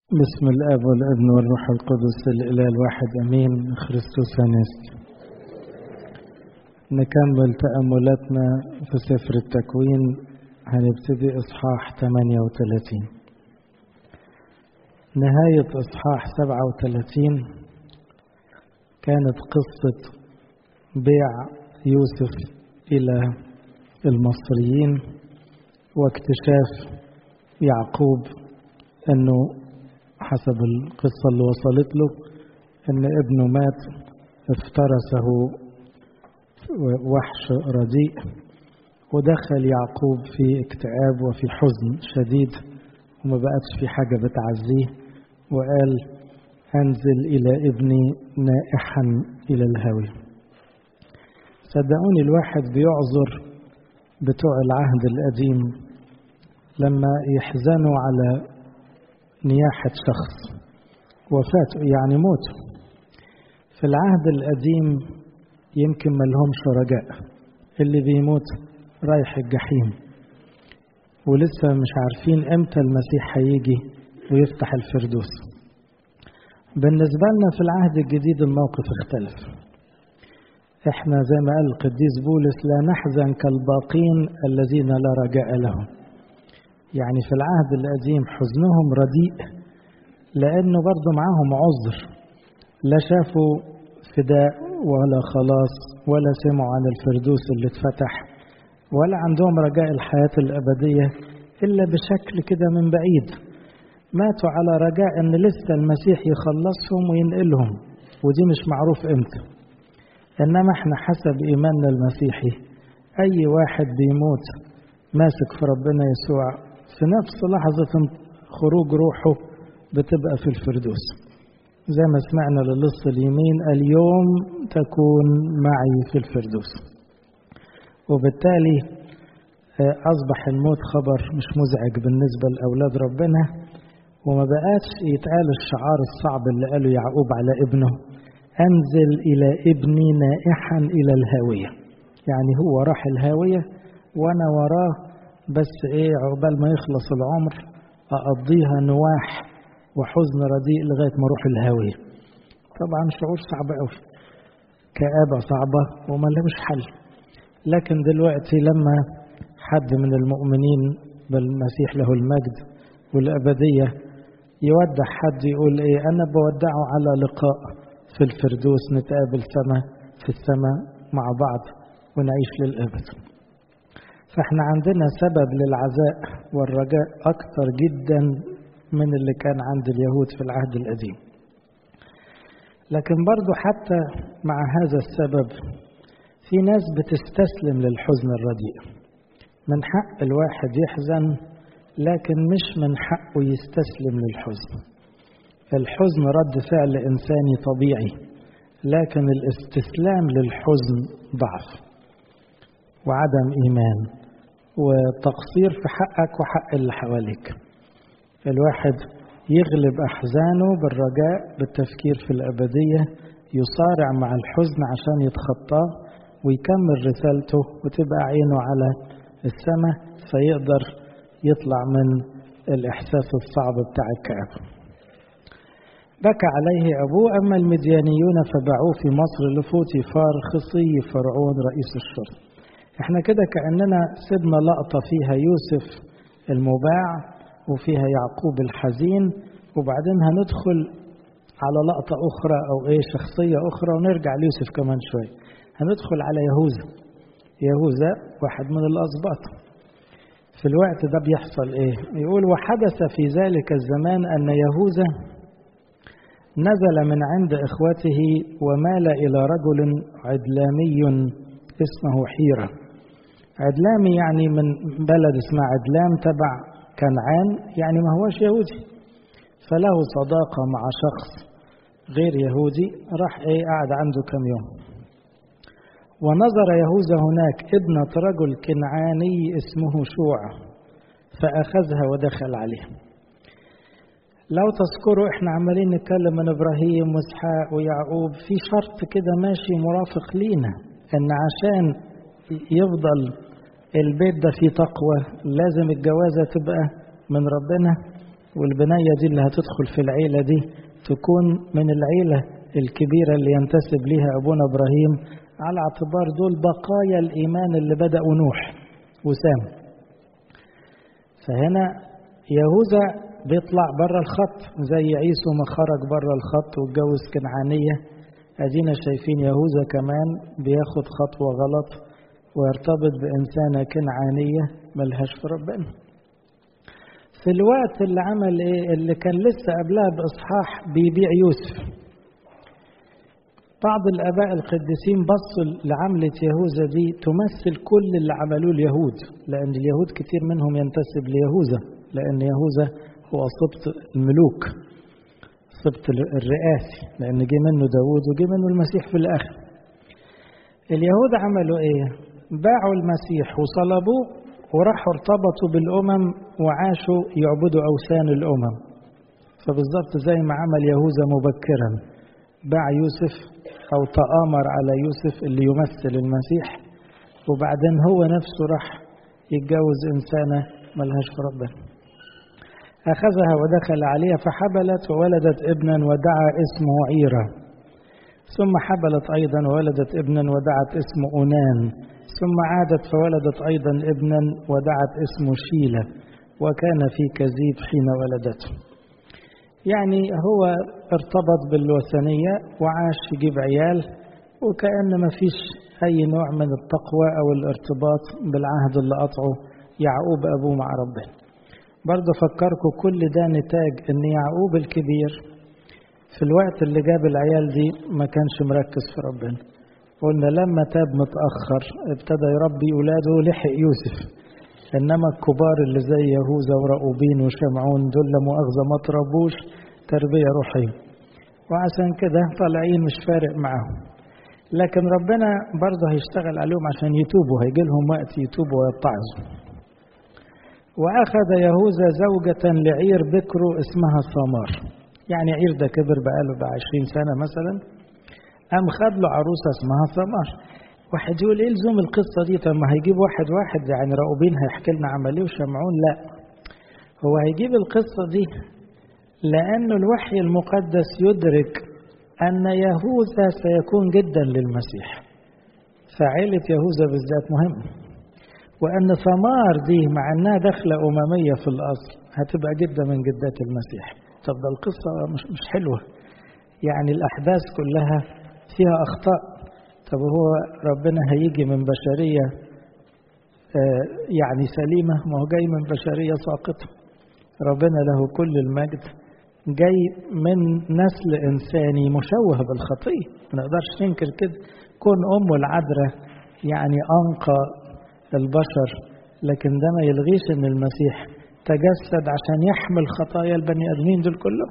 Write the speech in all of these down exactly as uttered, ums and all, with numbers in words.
بسم الآب والابن والروح القدس الإله الواحد أمين. خريستوس أنست. نكمل تأملاتنا في سفر التكوين، هنبتدي إصحاح ثمانية وثلاثين. نهاية إصحاح سبعة وثلاثين كانت قصة بيع يوسف إلى المصريين واكتشاف يعقوب أنه حسب القصة اللي وصلت له أن ابنه مات، افترسه وحش رديء، ودخل يعقوب في اكتئاب وفي حزن شديد، وما بقتش في حاجة بتعزيه، وقال أنزل إلى ابني نائحا إلى الهوي. صدقوني الواحد بيعذر بتوع العهد القديم لما يحزنوا على نياحة شخص وفاته، يعني موته. في العهد القديم يمكن ما لهمش رجاء، اللي بيموت رايح الجحيم، ولسه مش عارفين امتى المسيح هيجي ويفتح الفردوس. بالنسبة لنا في العهد الجديد الموقف اختلف. احنا زي ما قال القديس بولس لا نحزن كالباقين الذين لا رجاء لهم. يعني في العهد القديم حزنهم رديء لأنه برضو معاهم عذر، لا شافوا فداء ولا خلاص ولا سمعوا عن الفردوس اللي اتفتح ولا عندهم رجاء الحياة الأبدية إلا بشكل كده من بعيد. ماتوا على رجاء أن لسه المسيح يخلصهم وينقلهم، ودي مش معروف إمتى. إنما احنا حسب إيماننا المسيحي أي واحد بيموت ماسك في ربنا يسوع في نفس لحظة خروج روحه بتبقى في الفردوس، زي ما سمعنا للص اليمين اليوم تكون معي في الفردوس. وبالتالي أصبح الموت خبر مش مزعج بالنسبة لأولاد ربنا، وما بقاش يتقال الشعار الصعب اللي قاله يعقوب على ابنه أنزل إلى ابني نائحا إلى الهاوية. يعني هو راح الهاوية وأنا وراه، بس إيه عقبال ما يخلص العمر أقضيها نواح وحزن رديء لغاية ما أروح الهاوية. طبعا شعور صعب أوي، كآبة صعبة وما لهمش حل. لكن دلوقتي لما حد من المؤمنين بالمسيح له المجد والأبدية يودع حد يقول إيه أنا بودعه على لقاء في الفردوس، نتقابل سما في السماء مع بعض ونعيش للأبد. فاحنا عندنا سبب للعزاء والرجاء أكتر جدا من اللي كان عند اليهود في العهد القديم. لكن برضو حتى مع هذا السبب في ناس بتستسلم للحزن الرديء. من حق الواحد يحزن، لكن مش من حقه يستسلم للحزن. الحزن رد فعل إنساني طبيعي، لكن الاستسلام للحزن ضعف وعدم إيمان وتقصير في حقك وحق اللي حواليك. الواحد يغلب أحزانه بالرجاء بالتفكير في الأبدية، يصارع مع الحزن عشان يتخطاه ويكمل رسالته وتبقى عينه على السماء، فيقدر يطلع من الإحساس الصعب بتاع الكآبة. بكى عليه أبوه، أما المديانيون فباعوه في مصر لفوتيفار خصي فرعون رئيس الشرطة. احنا كده كأننا سيبنا لقطة فيها يوسف المباع وفيها يعقوب الحزين، وبعدين هندخل على لقطة أخرى أو إيه شخصية أخرى ونرجع ليوسف كمان شوي. هندخل على يهوذا. يهوذا واحد من الأسباط. في الوقت ده بيحصل إيه؟ يقول وحدث في ذلك الزمان أن يهوذا نزل من عند إخوته ومال إلى رجل عدلامي اسمه حيرة. عدلامي يعني من بلد اسمها عدلام تبع كنعان، يعني ما هوش يهودي، فله صداقة مع شخص غير يهودي، راح ايه قاعد عنده كم يوم. ونظر يهوذا هناك ابنة رجل كنعاني اسمه شوع فأخذها ودخل عليها. لو تذكروا احنا عمالين نتكلم من إبراهيم وإسحاق ويعقوب، في شرط كده ماشي مرافق لينا ان عشان يفضل البيت ده فيه تقوى لازم الجوازة تبقى من ربنا والبنية دي اللي هتدخل في العيلة دي تكون من العيلة الكبيرة اللي ينتسب ليها أبونا إبراهيم، على اعتبار دول بقايا الإيمان اللي بدأوا نوح وسام. فهنا يهوذا بيطلع بره الخط زي عيسو ما خرج بره الخط واتجوز كنعانية. أدينا شايفين يهوذا كمان بياخد خطوة غلط ويرتبط بإنسانة كنعانية ملهاش في ربنا. في الوقت اللي عمل إيه، اللي كان لسه قبلها بإصحاح بيبيع يوسف، بعض الآباء القديسين بصوا لعملة يهوذا دي تمثل كل اللي عملوه اليهود، لأن اليهود كتير منهم ينتسب ليهوذا، لأن يهوذا هو سبط الملوك، سبط الرئاسي، لأن جه منه داود وجه منه المسيح في الآخر. اليهود عملوا إيه؟ باعوا المسيح وصلبوه وراحوا ارتبطوا بالأمم وعاشوا يعبدوا أوثان الأمم. فبالضبط زي ما عمل يهوذا مبكرا، باع يوسف أو تآمر على يوسف اللي يمثل المسيح، وبعدين هو نفسه راح يتجوز إنسانة ملهاش في ربنا. أخذها ودخل عليها فحبلت وولدت ابنا ودعا اسمه عيرة، ثم حبلت أيضا وولدت ابنا ودعت اسمه أونان، ثم عادت فولدت أيضا ابنا ودعت اسمه شيلة، وكان في كذيب حين ولدته. يعني هو ارتبط بالوثنية وعاش يجيب عيال، وكأن ما فيش أي نوع من التقوى أو الارتباط بالعهد اللي قطعه يعقوب أبوه مع ربنا. برضه فكركم كل ده نتاج أن يعقوب الكبير في الوقت اللي جاب العيال دي ما كانش مركز في ربنا. قلنا لما تاب متأخر ابتدى يربي أولاده لحق يوسف، إنما الكبار اللي زي يهوذا ورأوبين وشمعون دول مؤاخذة ما تربوش تربية روحية، وعشان كده طالعين مش فارق معهم. لكن ربنا برضه هيشتغل عليهم عشان يتوبوا، هيجي لهم وقت يتوبوا ويتعظوا. وأخذ يهوذا زوجة لعير بكره اسمها ثمار، يعني عير ده كبر بقاله بعشرين سنة مثلا، قام خد له عروسة اسمها ثمار. واحد يقول ايه لزوم القصة دي؟ طب ما هيجيب واحد واحد يعني رأوبين هيحكي لنا عمليه وشمعون؟ لا، هو هيجيب القصة دي لأنه الوحي المقدس يدرك أن يهوذا سيكون جدا للمسيح، فعيلة يهوذا بالذات مهم، وأن ثمار دي مع أنها دخلة أممية في الأصل هتبقى جدا من جدات المسيح. طب ده القصة مش, مش حلوة، يعني الأحداث كلها فيها أخطاء. طب هو ربنا هيجي من بشرية آه يعني سليمة؟ ما هو جاي من بشرية ساقطة. ربنا له كل المجد جاي من نسل إنساني مشوه بالخطية، ما نقدرش ننكر كده. كون أمه العذراء يعني أنقى البشر، لكن ده ما يلغيش أن المسيح تجسد عشان يحمل خطايا البني آدمين دول كلهم.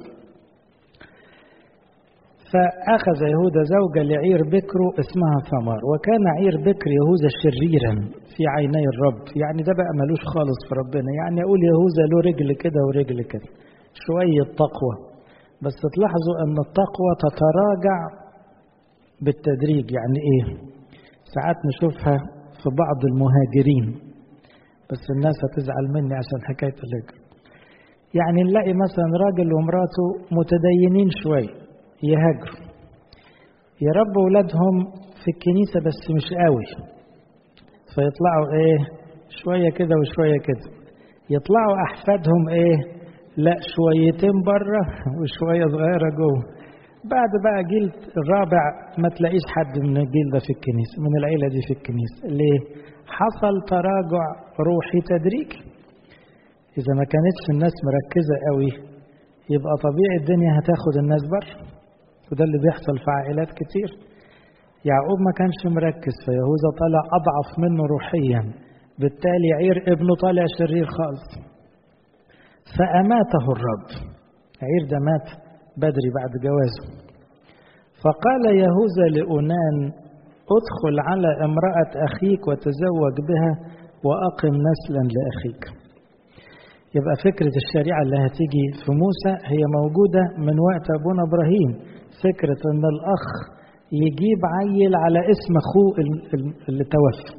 فأخذ يهوذا زوجة لعير بكره اسمها ثمار، وكان عير بكر يهوذا شريرا في عيني الرب. يعني ده بقى ملوش خالص في ربنا، يعني أقول يهوذا له رجل كده ورجل كده، شوية تقوى. بس تلاحظوا أن التقوى تتراجع بالتدريج. يعني إيه؟ ساعات نشوفها في بعض المهاجرين، بس الناس هتزعل مني عشان حكاية الهجرة. يعني نلاقي مثلا راجل ومراته متدينين شوية يهاجروا، يربوا ولادهم في الكنيسة بس مش قوي، فيطلعوا ايه شوية كده وشوية كده. يطلعوا أحفادهم ايه لا شويتين بره وشوية صغيرة جوه. بعد بقى جيل الرابع ما تلاقيش حد من الجيل ده في الكنيسة، من العيلة دي في الكنيسة. ليه؟ حصل تراجع روحي تدريجي. إذا ما كانتش الناس مركزة قوي يبقى طبيعي الدنيا هتاخد الناس بره، وده اللي بيحصل في عائلات كتير. يعقوب ما كانش مركز، فيهوذا طلع أضعف منه روحيا، بالتالي عير ابنه طالع شرير خالص، فأماته الرب. عير ده مات بدري بعد جوازه. فقال يهوذا لأونان ادخل على امرأة أخيك وتزوج بها وأقم نسلا لأخيك. يبقى فكرة الشريعة اللي هتيجي في موسى هي موجودة من وقت أبونا إبراهيم، فكرة أن الأخ يجيب عيل على اسم أخوه اللي توفى،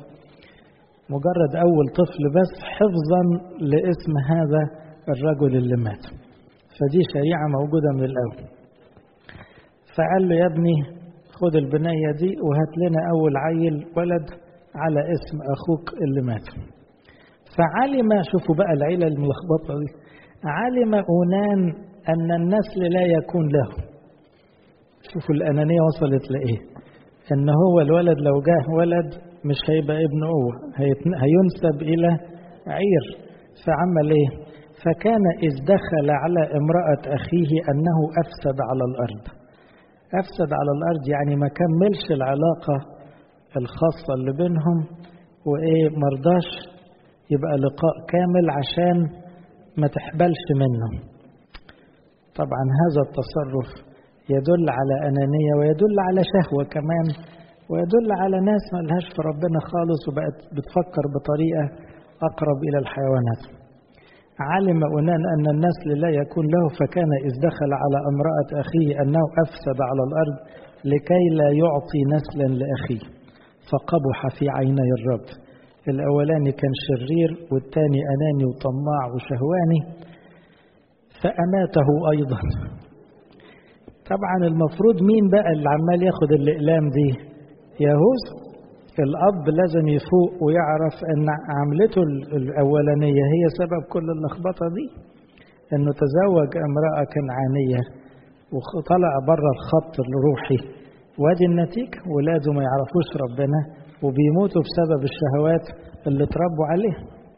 مجرد أول طفل بس حفظا لاسم هذا الرجل اللي مات. فدي شريعة موجودة من الأول. فقال له يا ابني خد البنية دي وهات لنا أول عيل ولد على اسم أخوك اللي مات. فعلم، شوفوا بقى العيلة الملخبطة دي، علم أونان أن النسل لا يكون له. شوفوا الأنانية وصلت لإيه، أن هو الولد لو جاه ولد مش هيبقى ابن هو، هينسب إلى عير. فعمل إيه؟ فكان إذ دخل على امرأة أخيه أنه أفسد على الأرض. أفسد على الأرض يعني ما كملش العلاقة الخاصة اللي بينهم، وإيه مرضاش يبقى لقاء كامل عشان ما تحبلش منه. طبعا هذا التصرف يدل على أنانية ويدل على شهوة كمان، ويدل على ناس ما لهاش في ربنا خالص وبقت بتفكر بطريقة أقرب إلى الحيوانات. علم أونان أن النسل لا يكون له، فكان إذ دخل على امرأة أخيه أنه أفسد على الأرض لكي لا يعطي نسلا لأخيه، فقبح في عيني الرب. الأولاني كان شرير والتاني أناني وطماع وشهواني، فأماته أيضا. طبعا المفروض مين بقى اللي عمال ياخد الأقلام دي؟ يهوذا. الأب لازم يفوق ويعرف أن عملته الأولانية هي سبب كل اللخبطة دي، أنه تزوج امرأة كنعانية وطلع بره الخط الروحي، وادي النتيجة، ولاده ما يعرفوش ربنا وبيموتوا بسبب الشهوات اللي تربوا عليه.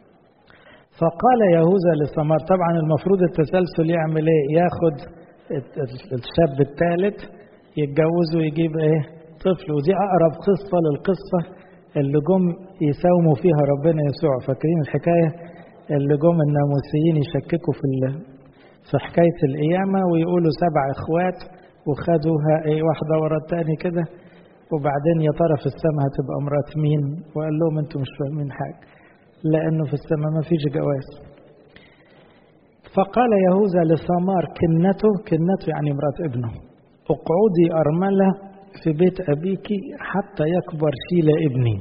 فقال يهوذا لثمار، طبعا المفروض التسلسل يعمل ايه؟ ياخد الشاب الثالث يتجوز ويجيب ايه؟ طفل. ودي اقرب قصة للقصة اللي جم يساوموا فيها ربنا يسوع. فاكرين الحكاية اللي جم الناموسيين يشككوا في في حكاية القيامة ويقولوا سبع اخوات وخدوها ايه واحدة ورا الثاني كده، وبعدين يا ترى في السماء هتبقى مرات مين؟ وقال لهم انتوا مش فاهمين حاجة، لأنه في السماء ما فيش جواز. فقال يهوذا لثمار كنته، كنته يعني مرات ابنه، اقعدي أرملة في بيت أبيك حتى يكبر شيل ابني،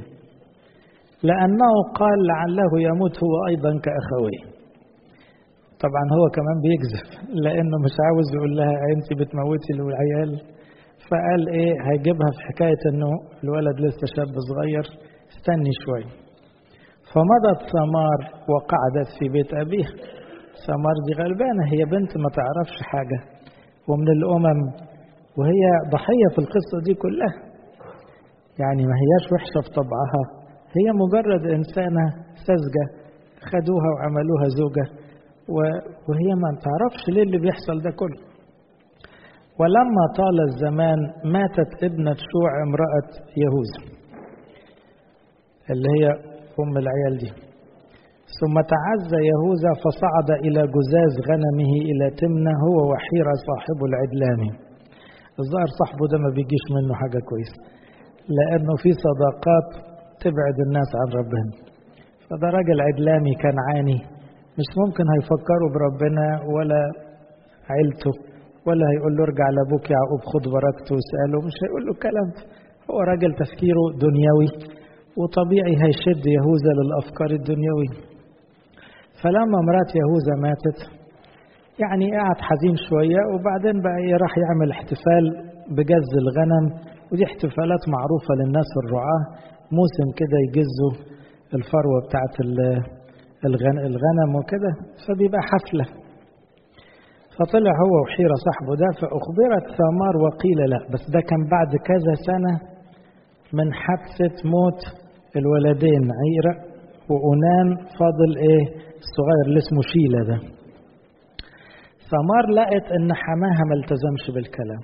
لأنه قال لعله يموت هو أيضا كأخويه. طبعا هو كمان بيكذب، لأنه مش عاوز يقول لها أنت بتموتي العيال، فقال إيه هيجيبها في حكاية أنه الولد لسه شاب صغير، استني شوي. فمضت ثمار وقعدت في بيت أبيها. ثمار دي غلبانة، هي بنت ما تعرفش حاجة ومن الأمم، وهي ضحية في القصة دي كلها، يعني ما هياش وحشة في طبعها، هي مجرد إنسانة ساذجة خدوها وعملوها زوجة، وهي ما تعرفش ليه اللي بيحصل ده كله. ولما طال الزمان ماتت ابنة شوع امرأة يهوذا اللي هي أم العيال دي. ثم تعزى يهوذا فصعد إلى جزاز غنمه إلى تمنة هو وحيرة صاحب العدلاني. الظاهر صاحبه ده ما بيجيش منه حاجة كويسة، لأنه في صداقات تبعد الناس عن ربنا. فده راجل عدلاني كنعاني، مش ممكن هيفكروا بربنا ولا عيلته، ولا هيقول له ارجع لابوك يعقوب خد بركته واسأله، مش هيقول له الكلام ده. هو راجل تفكيره دنيوي، وطبيعي هيشد يهوذا للأفكار الدنيوية. فلما مرات يهوذا ماتت يعني قعد حزين شوية، وبعدين بقى راح يعمل احتفال بجز الغنم، ودي احتفالات معروفة للناس الرعاة، موسم كده يجزوا الفروة بتاعت الغنم وكده، فبيبقى حفلة. فطلع هو وحيرة صاحبه ده، فأخبرت ثمار وقيل لا، بس ده كان بعد كذا سنة من حادثة موت الولدين عيرة وأونان، فاضل ايه الصغير اللي اسمه شيلة ده. ثمار لقت ان حماها ما التزمش بالكلام،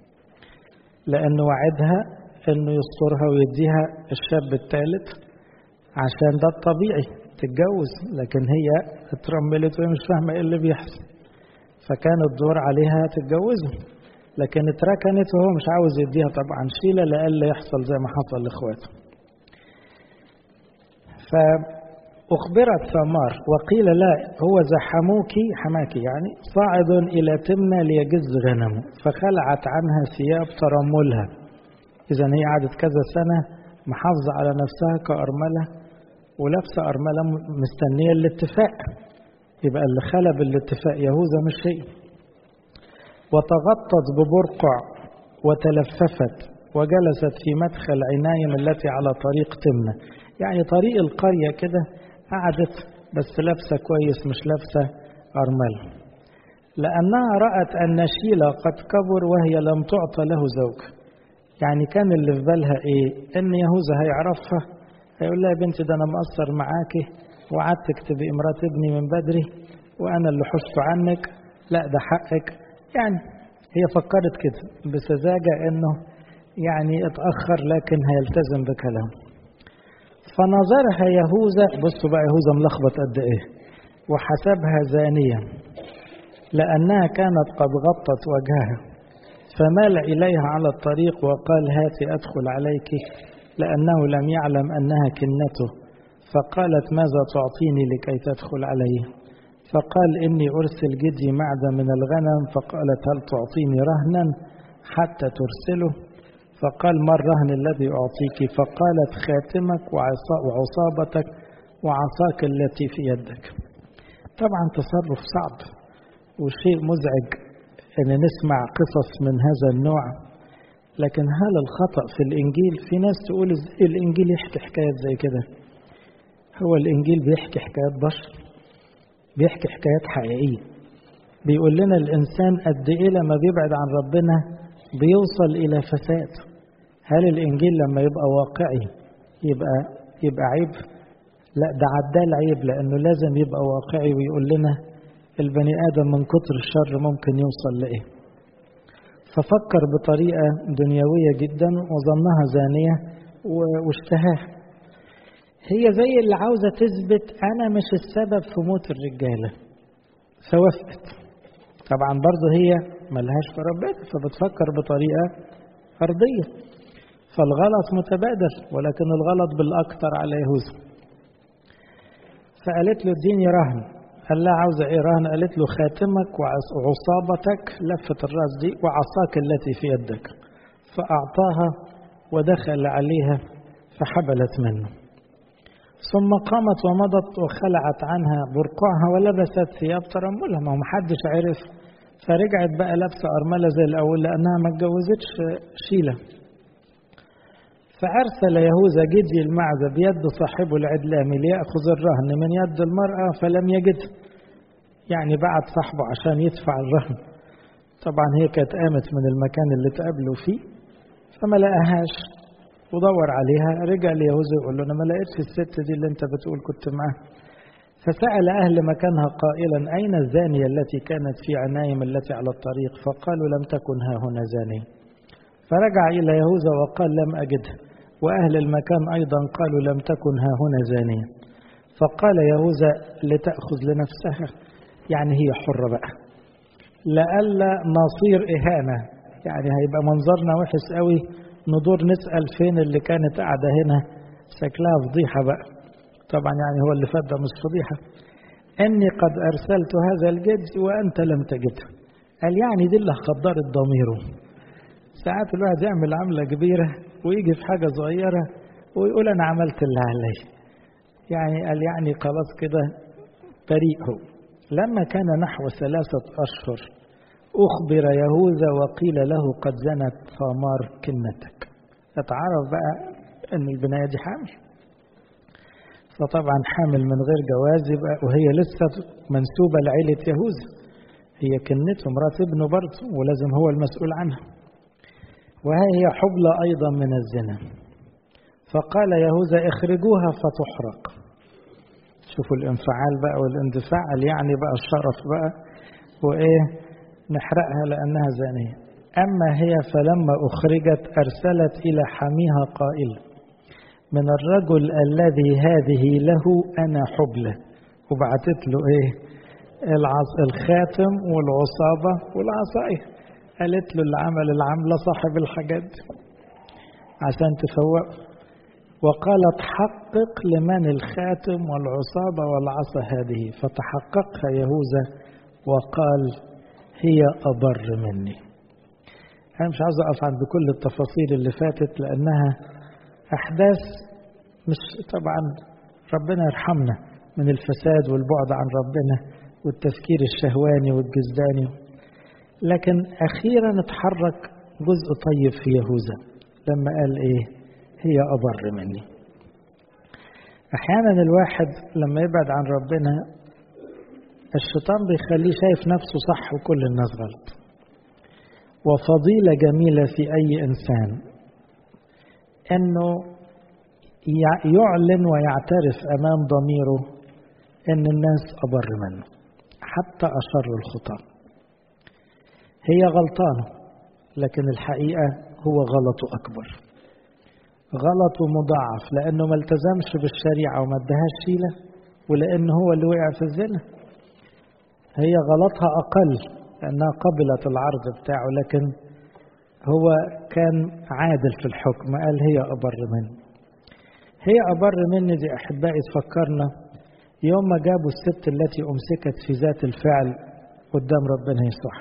لانه وعدها انه يسترها ويديها الشاب الثالث عشان ده الطبيعي تتجوز، لكن هي اترملت وهي مش فاهمة ايه اللي بيحصل، فكان الدور عليها تتجوزه، لكن اتركنت وهو مش عاوز يديها طبعا شيلة لألا يحصل زي ما حصل لاخواته. فأخبرت ثمار وقيل لا هو زحموك حماك يعني صاعد إلى تمنى ليجز غنمه، فخلعت عنها ثياب ترملها. إذن هي قعدت كذا سنة محافظة على نفسها كأرملة ولابسة أرملة مستنية الاتفاق، يبقى اللي خلب الاتفاق يهوذا مش هي. وتغطت ببرقع وتلففت وجلست في مدخل عنايم التي على طريق تمنة. يعني طريق القرية كده قعدت بس لابسة كويس مش لابسة أرملة، لأنها رأت أن شيلة قد كبر وهي لم تعطى له زوج. يعني كان اللي في بالها إيه؟ إن يهوذا هيعرفها، هيقول لها يا بنتي ده أنا مقصر معاكي وعدتك تبقي مرات ابني من بدري وأنا اللي حشت عنك، لا ده حقك. يعني هي فكرت كده بسذاجة إنه يعني اتأخر لكن هيلتزم بكلامه. فنظرها يهوذا، بصوا بقى يهوذا ملخبط قد إيه، وحسبها زانية لأنها كانت قد غطت وجهها، فمال إليها على الطريق وقال هاتي أدخل عليك، لأنه لم يعلم أنها كنته. فقالت ماذا تعطيني لكي تدخل علي؟ فقال إني أرسل جدي معدة من الغنم. فقالت هل تعطيني رهنا حتى ترسله؟ فقال ما الرهن الذي أعطيك؟ فقالت خاتمك وعصابتك وعصاك التي في يدك. طبعا تصرف صعب وشيء مزعج أن نسمع قصص من هذا النوع، لكن هل الخطأ في الإنجيل؟ في ناس تقول ازاي الإنجيل يحكي حكايات زي كده؟ هو الإنجيل بيحكي حكايات بشر، بيحكي حكايات حقيقية، بيقول لنا الإنسان قد إيه لما بيبعد عن ربنا بيوصل إلى فساد. هل الإنجيل لما يبقى واقعي يبقى يبقى عيب؟ لا ده عدال عيب، لأنه لازم يبقى واقعي ويقول لنا البني آدم من كتر الشر ممكن يوصل لإيه. ففكر بطريقة دنيوية جدا وظنها زانية واشتهاها. هي زي اللي عاوزة تثبت أنا مش السبب في موت الرجالة، فوافقت. طبعا برضه هي ملهاش في ربنا، فبتفكر بطريقة أرضية، فالغلط متبادل، ولكن الغلط بالأكثر على يهوذا. فقالت له اديني رهن. قال لها عاوزة ايه رهن؟ قالت له خاتمك وعصابتك، لفة الراس دي، وعصاك التي في يدك. فأعطاها ودخل عليها فحبلت منه. ثم قامت ومضت وخلعت عنها برقعها ولبست ثياب ترملها. ما هو محدش عرف، فرجعت بقى لابسة أرملة زي الأول لأنها ما اتجوزتش شيلة. فأرسل يهوذا جدي المعزة بيد صاحبه العدلام ليأخذ الرهن من يد المرأة فلم يجد. يعني بعت صاحبه عشان يدفع الرهن. طبعا هي كانت قامت من المكان اللي تقابلوا فيه فما لقاهاش ودور عليها. رجع ليهوذا يقول له أنا ما لقيتش الست دي اللي أنت بتقول كنت معاها. فسأل أهل مكانها قائلا أين الزانية التي كانت في عنايم التي على الطريق؟ فقالوا لم تكن ها هنا زانية. فرجع إلى يهوذا وقال لم أجدها، وأهل المكان أيضا قالوا لم تكن ها هنا زانية. فقال يهوذا لتأخذ لنفسها، يعني هي حرة بقى، لألا نصير إهانة، يعني هيبقى منظرنا وحش قوي ندور نسأل فين اللي كانت قاعدة هنا، شكلها فضيحة بقى. طبعا يعني هو اللي فات ده مش فضيحة. أني قد أرسلت هذا الجد وأنت لم تجده. قال يعني دي اللي خضرت ضميره. ساعات الواحد يعمل عملة كبيرة ويجي في حاجة صغيرة ويقول أنا عملت اللي علي. يعني قال يعني خلاص كده بريء. لما كان نحو ثلاثة أشهر أخبر يهوذا وقيل له قد زنت ثمار كنتك. اتعرف بقى أن البناية دي حامل. فطبعا حامل من غير جواز يبقى وهي لسه منسوبة لعيلة يهوذا، هي كنته مرات ابنه برضه ولازم هو المسؤول عنها، وهي حبلى أيضا من الزنا. فقال يهوذا اخرجوها فتحرق. شوفوا الانفعال بقى والاندفاع، يعني بقى الشرف بقى وإيه نحرقها لأنها زانية. أما هي فلما أخرجت أرسلت إلى حميها قائل من الرجل الذي هذه له أنا حبلى، وبعتت له إيه الخاتم والعصابة والعصاية. قالت له اللي عمل العملة صاحب الحاجات عشان تفوق. وقالت حقق لمن الخاتم والعصابة والعصا هذه. فتحققها يهوذا وقال هي أبر مني. أنا مش عاوز أقف عند كل التفاصيل اللي فاتت لأنها أحداث مش طبعا ربنا يرحمنا من الفساد والبعد عن ربنا والتفكير الشهواني والجزداني. لكن أخيرا اتحرك جزء طيب في يهوذا لما قال إيه؟ هي أبر مني. أحيانا الواحد لما يبعد عن ربنا الشيطان بيخليه شايف نفسه صح وكل الناس غلط. وفضيلة جميلة في أي إنسان أنه يعلن ويعترف أمام ضميره أن الناس أبر منه حتى أشر الخطأ. هي غلطانة لكن الحقيقة هو غلطه أكبر، غلطه مضاعف، لأنه ما التزمش بالشريعة وما ادهاش شيلة، ولأنه هو اللي وقع في الزنا. هي غلطها أقل لأنها قبلت العرض بتاعه، لكن هو كان عادل في الحكم، قال هي أبر مني. هي أبر مني دي أحبائي تفكرنا يوم ما جابوا الست التي أمسكت في ذات الفعل قدام ربنا يسوع،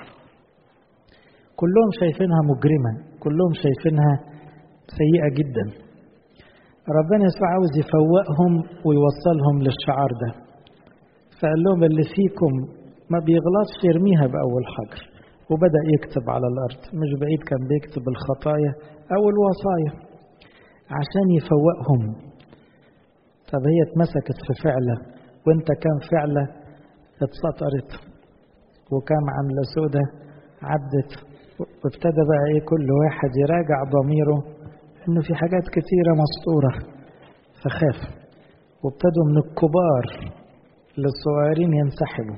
كلهم شايفينها مجرمة، كلهم شايفينها سيئة جدا. ربنا يسوع عاوز يفوقهم ويوصلهم للشعار ده، فقال لهم اللي فيكم ما بيغلطش يرميها بأول حجر، وبدأ يكتب على الأرض، مش بعيد كان بيكتب الخطايا أو الوصايا عشان يفوقهم. طب هي اتمسكت في فعلة وانت كان فعلة اتسطرت وكام عملة سودة عدت، وابتدى بقى ايه كل واحد يراجع ضميره انه في حاجات كتيرة مسطورة، فخاف، وابتدوا من الكبار للصغيرين ينسحبوا،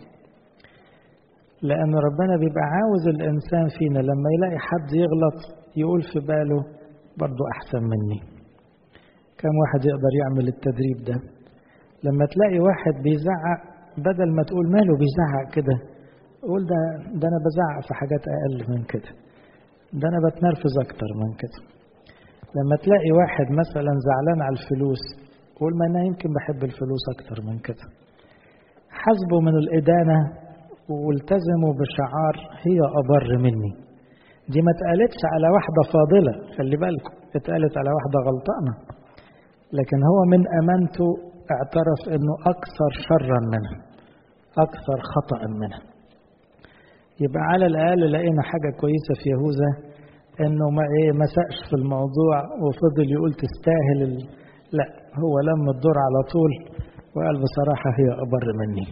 لأن ربنا بيبقى عاوز الإنسان فينا لما يلاقي حد يغلط يقول في باله برضو أحسن مني. كم واحد يقدر يعمل التدريب ده؟ لما تلاقي واحد بيزعق بدل ما تقول ماله بيزعق كده، قول ده ده أنا بزعق في حاجات أقل من كده، ده أنا بتنرفز أكتر من كده. لما تلاقي واحد مثلا زعلان على الفلوس قول ما أنا يمكن بحب الفلوس أكتر من كده. حسبوا من الإدانة والتزموا بشعار هي أبر مني. دي ما اتقالتش على واحدة فاضلة، خلي بالكم، اتقالت على واحدة غلطانة، لكن هو من أمانته اعترف أنه أكثر شرا منها، أكثر خطأ منها. يبقى على الأقل لقينا حاجة كويسة في يهوذا، أنه ما إيه ما سقش في الموضوع وفضل يقول تستاهل ال... لا، هو لم الدور على طول وقال بصراحة هي أبر مني،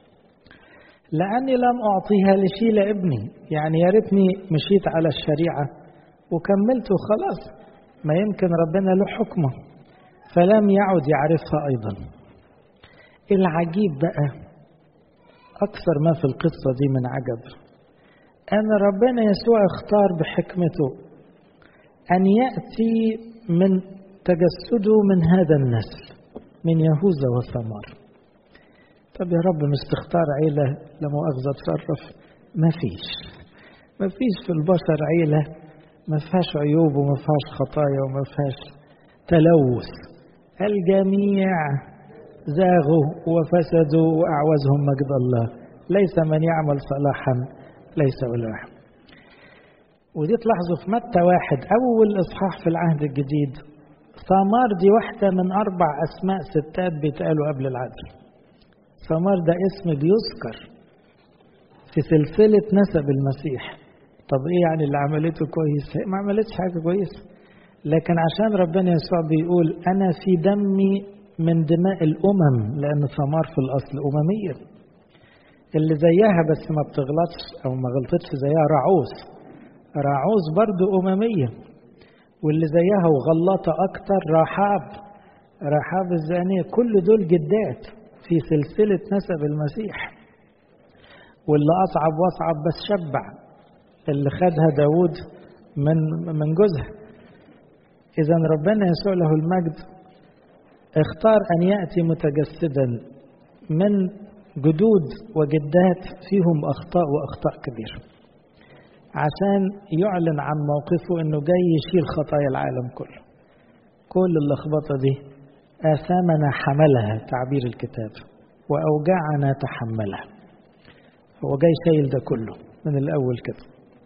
لأني لم أعطيها لشيلة ابني. يعني يا ريتني مشيت على الشريعة وكملت وخلاص، ما يمكن ربنا له حكمه، فلم يعد يعرفها أيضا. العجيب بقى أكثر ما في القصة دي من عجب أن ربنا يسوع اختار بحكمته أن يأتي من تجسده من هذا النسل من يهوذا وثمار. طب يا رب مش تختار عيلة لا مؤاخذة تصرف؟ ما فيش ما فيش في البشر عيلة ما فيهاش عيوب وما فيهاش خطايا وما فيهاش تلوث. الجميع زاغوا وفسدوا وأعوزهم مجد الله، ليس من يعمل صلاحا ليس ولا واحد. ودي تلاحظوا في متى واحد أول إصحاح في العهد الجديد، ثمار دي واحدة من أربع أسماء ستات بيتقالوا قبل العدل. ثمار ده اسم بيذكر في سلسلة نسب المسيح. طب إيه يعني اللي عملته كويس؟ ما عملتش حاجة كويسة، لكن عشان ربنا يسوع بيقول أنا في دمي من دماء الأمم، لأن ثمار في الأصل أممية، اللي زيها بس ما بتغلطش أو ما غلطتش زيها راعوز، راعوز برضو أممية، واللي زيها وغلطة أكتر رحاب، رحاب الزانية، كل دول جدات في سلسلة نسب المسيح. واللي أصعب وأصعب بس شبع، اللي خدها داود من من جوزها. إذا ربنا يسوع له المجد اختار أن يأتي متجسدا من جدود وجدات فيهم أخطاء وأخطاء كبيرة، عشان يعلن عن موقفه أنه جاي يشيل خطايا العالم كله. كل اللخبطة دي آثامنا حملها تعبير الكتاب، وأوجاعنا تحملها. هو جاي شايل ده كله من الأول كده.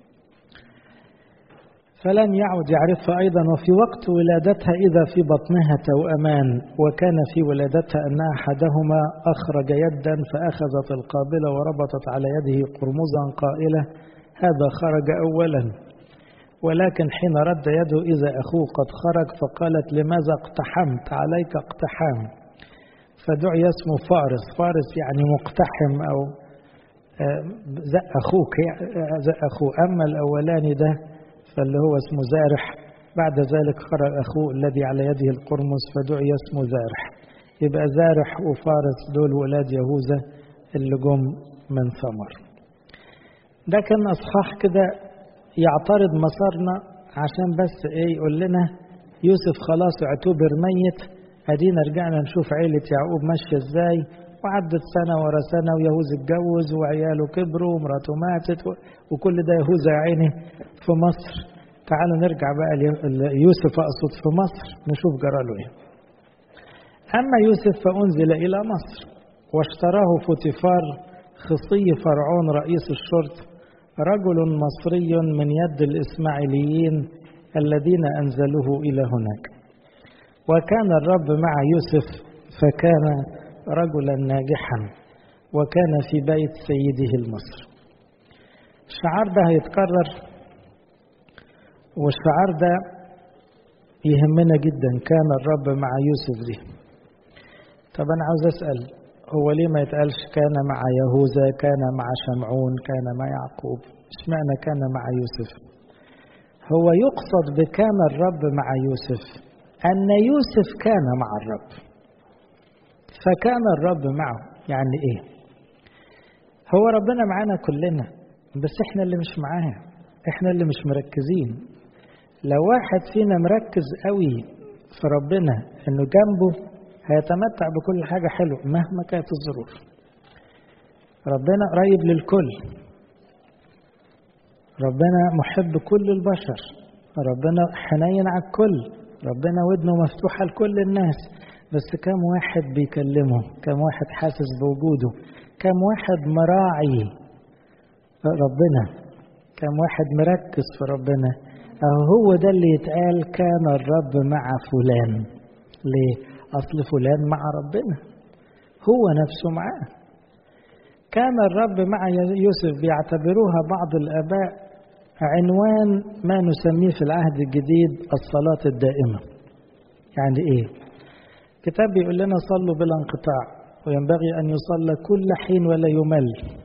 فلم يعد يعرفها أيضا. وفي وقت ولادتها إذا في بطنها توأمان، وكان في ولادتها أن أحدهما أخرج يدا فأخذت القابلة وربطت على يده قرمزا قائلة هذا خرج أولا. ولكن حين رد يده إذا أخوه قد خرج فقالت لماذا اقتحمت؟ عليك اقتحام. فدعي اسمه فارس. فارس يعني مقتحم أو زق أخوك، زق أخوه. أما الأولاني ده فاللي هو اسمه زارح. بعد ذلك خرج أخوه الذي على يده القرمز فدعي اسمه زارح. يبقى زارح وفارس دول ولاد يهوذا اللي جم من ثمر. ده كان أصحاح كده يعترض مسارنا عشان بس ايه يقول لنا يوسف خلاص اعتبر ميت، ادينا رجعنا نشوف عيلة يعقوب ماشية ازاي، وعدت سنة ورا سنة ويهوذا اتجوز وعياله كبروا ومراته ماتت وكل ده يهوذا يا عيني في مصر. تعالوا نرجع بقى ليوسف، اقصد في مصر نشوف جراله ايه. اما يوسف فانزل الى مصر واشتراه فوتيفار خصي فرعون رئيس الشرطة، رجل مصري من يد الإسماعيليين الذين أنزلوه إلى هناك. وكان الرب مع يوسف فكان رجلا ناجحا وكان في بيت سيده المصري. الشعار ده هيتكرر، والشعار ده يهمنا جدا، كان الرب مع يوسف دي. طب أنا عاوز أسأل، هو ليه ما يتقالش كان مع يهوذا، كان مع شمعون، كان مع يعقوب؟ اشمعنى كان مع يوسف؟ هو يقصد بكان الرب مع يوسف أن يوسف كان مع الرب، فكان الرب معه. يعني إيه؟ هو ربنا معانا كلنا، بس إحنا اللي مش معاه، إحنا اللي مش مركزين. لو واحد فينا مركز قوي في ربنا إنه جنبه هيتمتع بكل حاجة حلوة مهما كانت الظروف. ربنا قريب للكل، ربنا محب كل البشر، ربنا حنين على الكل، ربنا ودنه مفتوحة لكل الناس. بس كم واحد بيكلمه؟ كم واحد حاسس بوجوده؟ كم واحد مراعي ربنا؟ كم واحد مركز في ربنا؟ أهو هو ده اللي يتقال كان الرب مع فلان. ليه؟ أصل فلان مع ربنا، هو نفسه معاه. كان الرب مع يوسف بيعتبروها بعض الآباء عنوان ما نسميه في العهد الجديد الصلاة الدائمة. يعني إيه؟ كتاب بيقول لنا صلوا بلا انقطاع وينبغي أن يصلى كل حين ولا يمل.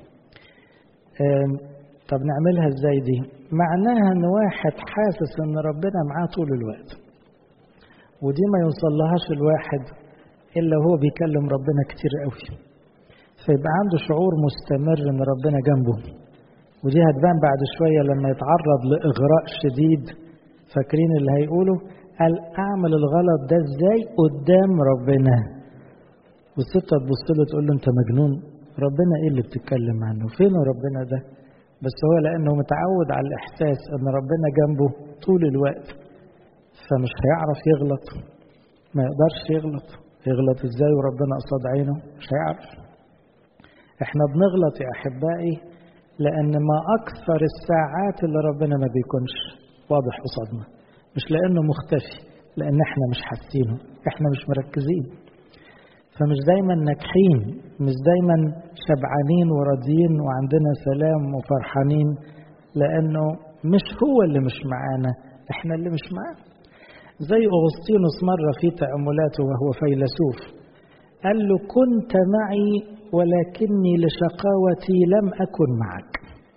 طب نعملها إزاي دي؟ معناها أن واحد حاسس أن ربنا معاه طول الوقت، ودي ما يوصلهاش الواحد إلا هو بيكلم ربنا كتير قوي، فيبقى عنده شعور مستمر إن ربنا جنبه. ودي هتبان بعد شوية لما يتعرض لإغراء شديد. فاكرين اللي هيقوله؟ قال أعمل الغلط ده إزاي قدام ربنا؟ والست تبص له تقول له أنت مجنون، ربنا إيه اللي بتتكلم عنه؟ فين ربنا ده؟ بس هو لأنه متعود على الإحساس إن ربنا جنبه طول الوقت فمش هيعرف يغلط، ما يقدرش يغلط. يغلط ازاي وربنا قصاد عينه؟ مش هيعرف. احنا بنغلط يا احبائي لان ما اكثر الساعات اللي ربنا ما بيكونش واضح قصادنا، مش لانه مختفي، لان احنا مش حاسينه، احنا مش مركزين. فمش دايما ناجحين، مش دايما شبعانين وراضيين وعندنا سلام وفرحانين، لانه مش هو اللي مش معانا، احنا اللي مش معاه. زي أغسطينوس مرة في تأملاته وهو فيلسوف قال له كنت معي ولكني لشقاوتي لم أكن معك.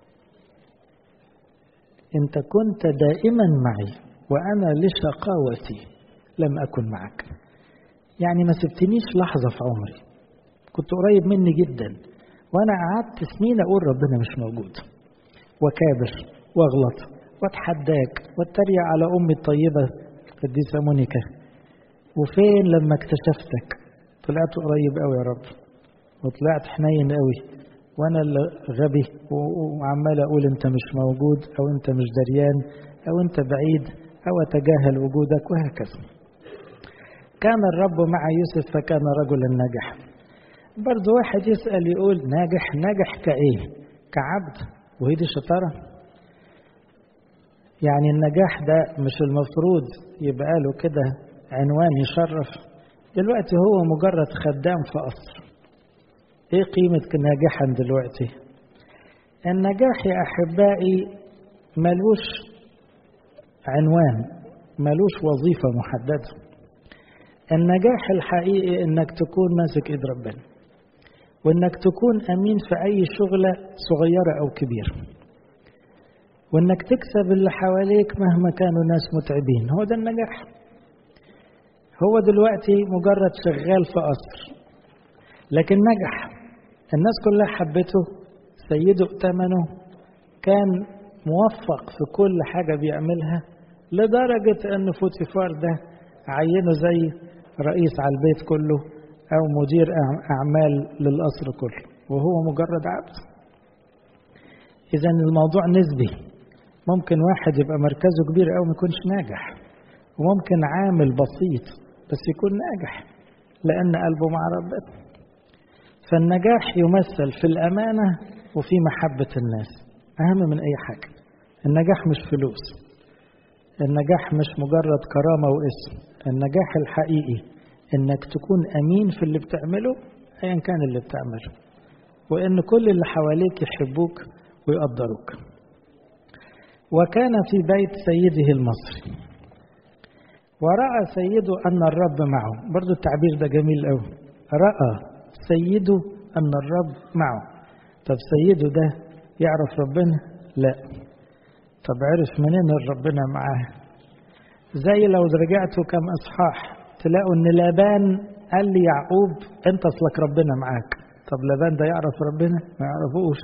أنت كنت دائما معي وأنا لشقاوتي لم أكن معك. يعني ما سبتنيش لحظة في عمري، كنت قريب مني جدا، وأنا قعدت سنين أقول ربنا مش موجود وكابر واغلط واتحداك واتريق على أمي الطيبة القديسة مونيكا، وفين لما اكتشفتك طلعت قريب قوي يا رب، وطلعت حنين قوي، وانا اللي غبي وعمال اقول انت مش موجود او انت مش دريان او انت بعيد او اتجاهل وجودك وهكذا. كان الرب مع يوسف فكان رجلا ناجحا. برضو واحد يسأل يقول ناجح ناجح كايه؟ كعبد؟ وهي دي شطارة؟ يعني النجاح ده مش المفروض يبقى له كده عنوان يشرف؟ دلوقتي هو مجرد خدام في قصر، ايه قيمة ناجحا دلوقتي؟ النجاح يا أحبائي ملوش عنوان، ملوش وظيفة محددة. النجاح الحقيقي إنك تكون ماسك إيد ربنا، وإنك تكون أمين في أي شغلة صغيرة أو كبيرة، وإنك تكسب اللي حواليك مهما كانوا ناس متعبين. هو ده النجاح. هو دلوقتي مجرد شغال في قصر لكن نجح، الناس كلها حبته، سيده ائتمنه، كان موفق في كل حاجة بيعملها، لدرجة أن فوتيفار ده عينه زي رئيس على البيت كله أو مدير أعمال للقصر كله، وهو مجرد عبد. إذن الموضوع نسبي، ممكن واحد يبقى مركزه كبير أو ما يكونش ناجح، وممكن عامل بسيط بس يكون ناجح لأن قلبه مع ربنا. فالنجاح يمثل في الأمانة وفي محبة الناس، أهم من أي حاجة. النجاح مش فلوس، النجاح مش مجرد كرامة واسم، النجاح الحقيقي إنك تكون أمين في اللي بتعمله أيا كان اللي بتعمله، وإن كل اللي حواليك يحبوك ويقدروك. وكان في بيت سيده المصري ورأى سيده أن الرب معه. برضو التعبير ده جميل أوي، رأى سيده أن الرب معه. طب سيده ده يعرف ربنا؟ لا. طب عرف منين ربنا معاه؟ زي لو رجعتوا كم إصحاح تلاقوا أن لابان قال لي يعقوب أنت أصلك ربنا معاك. طب لابان ده يعرف ربنا؟ ما يعرفوش.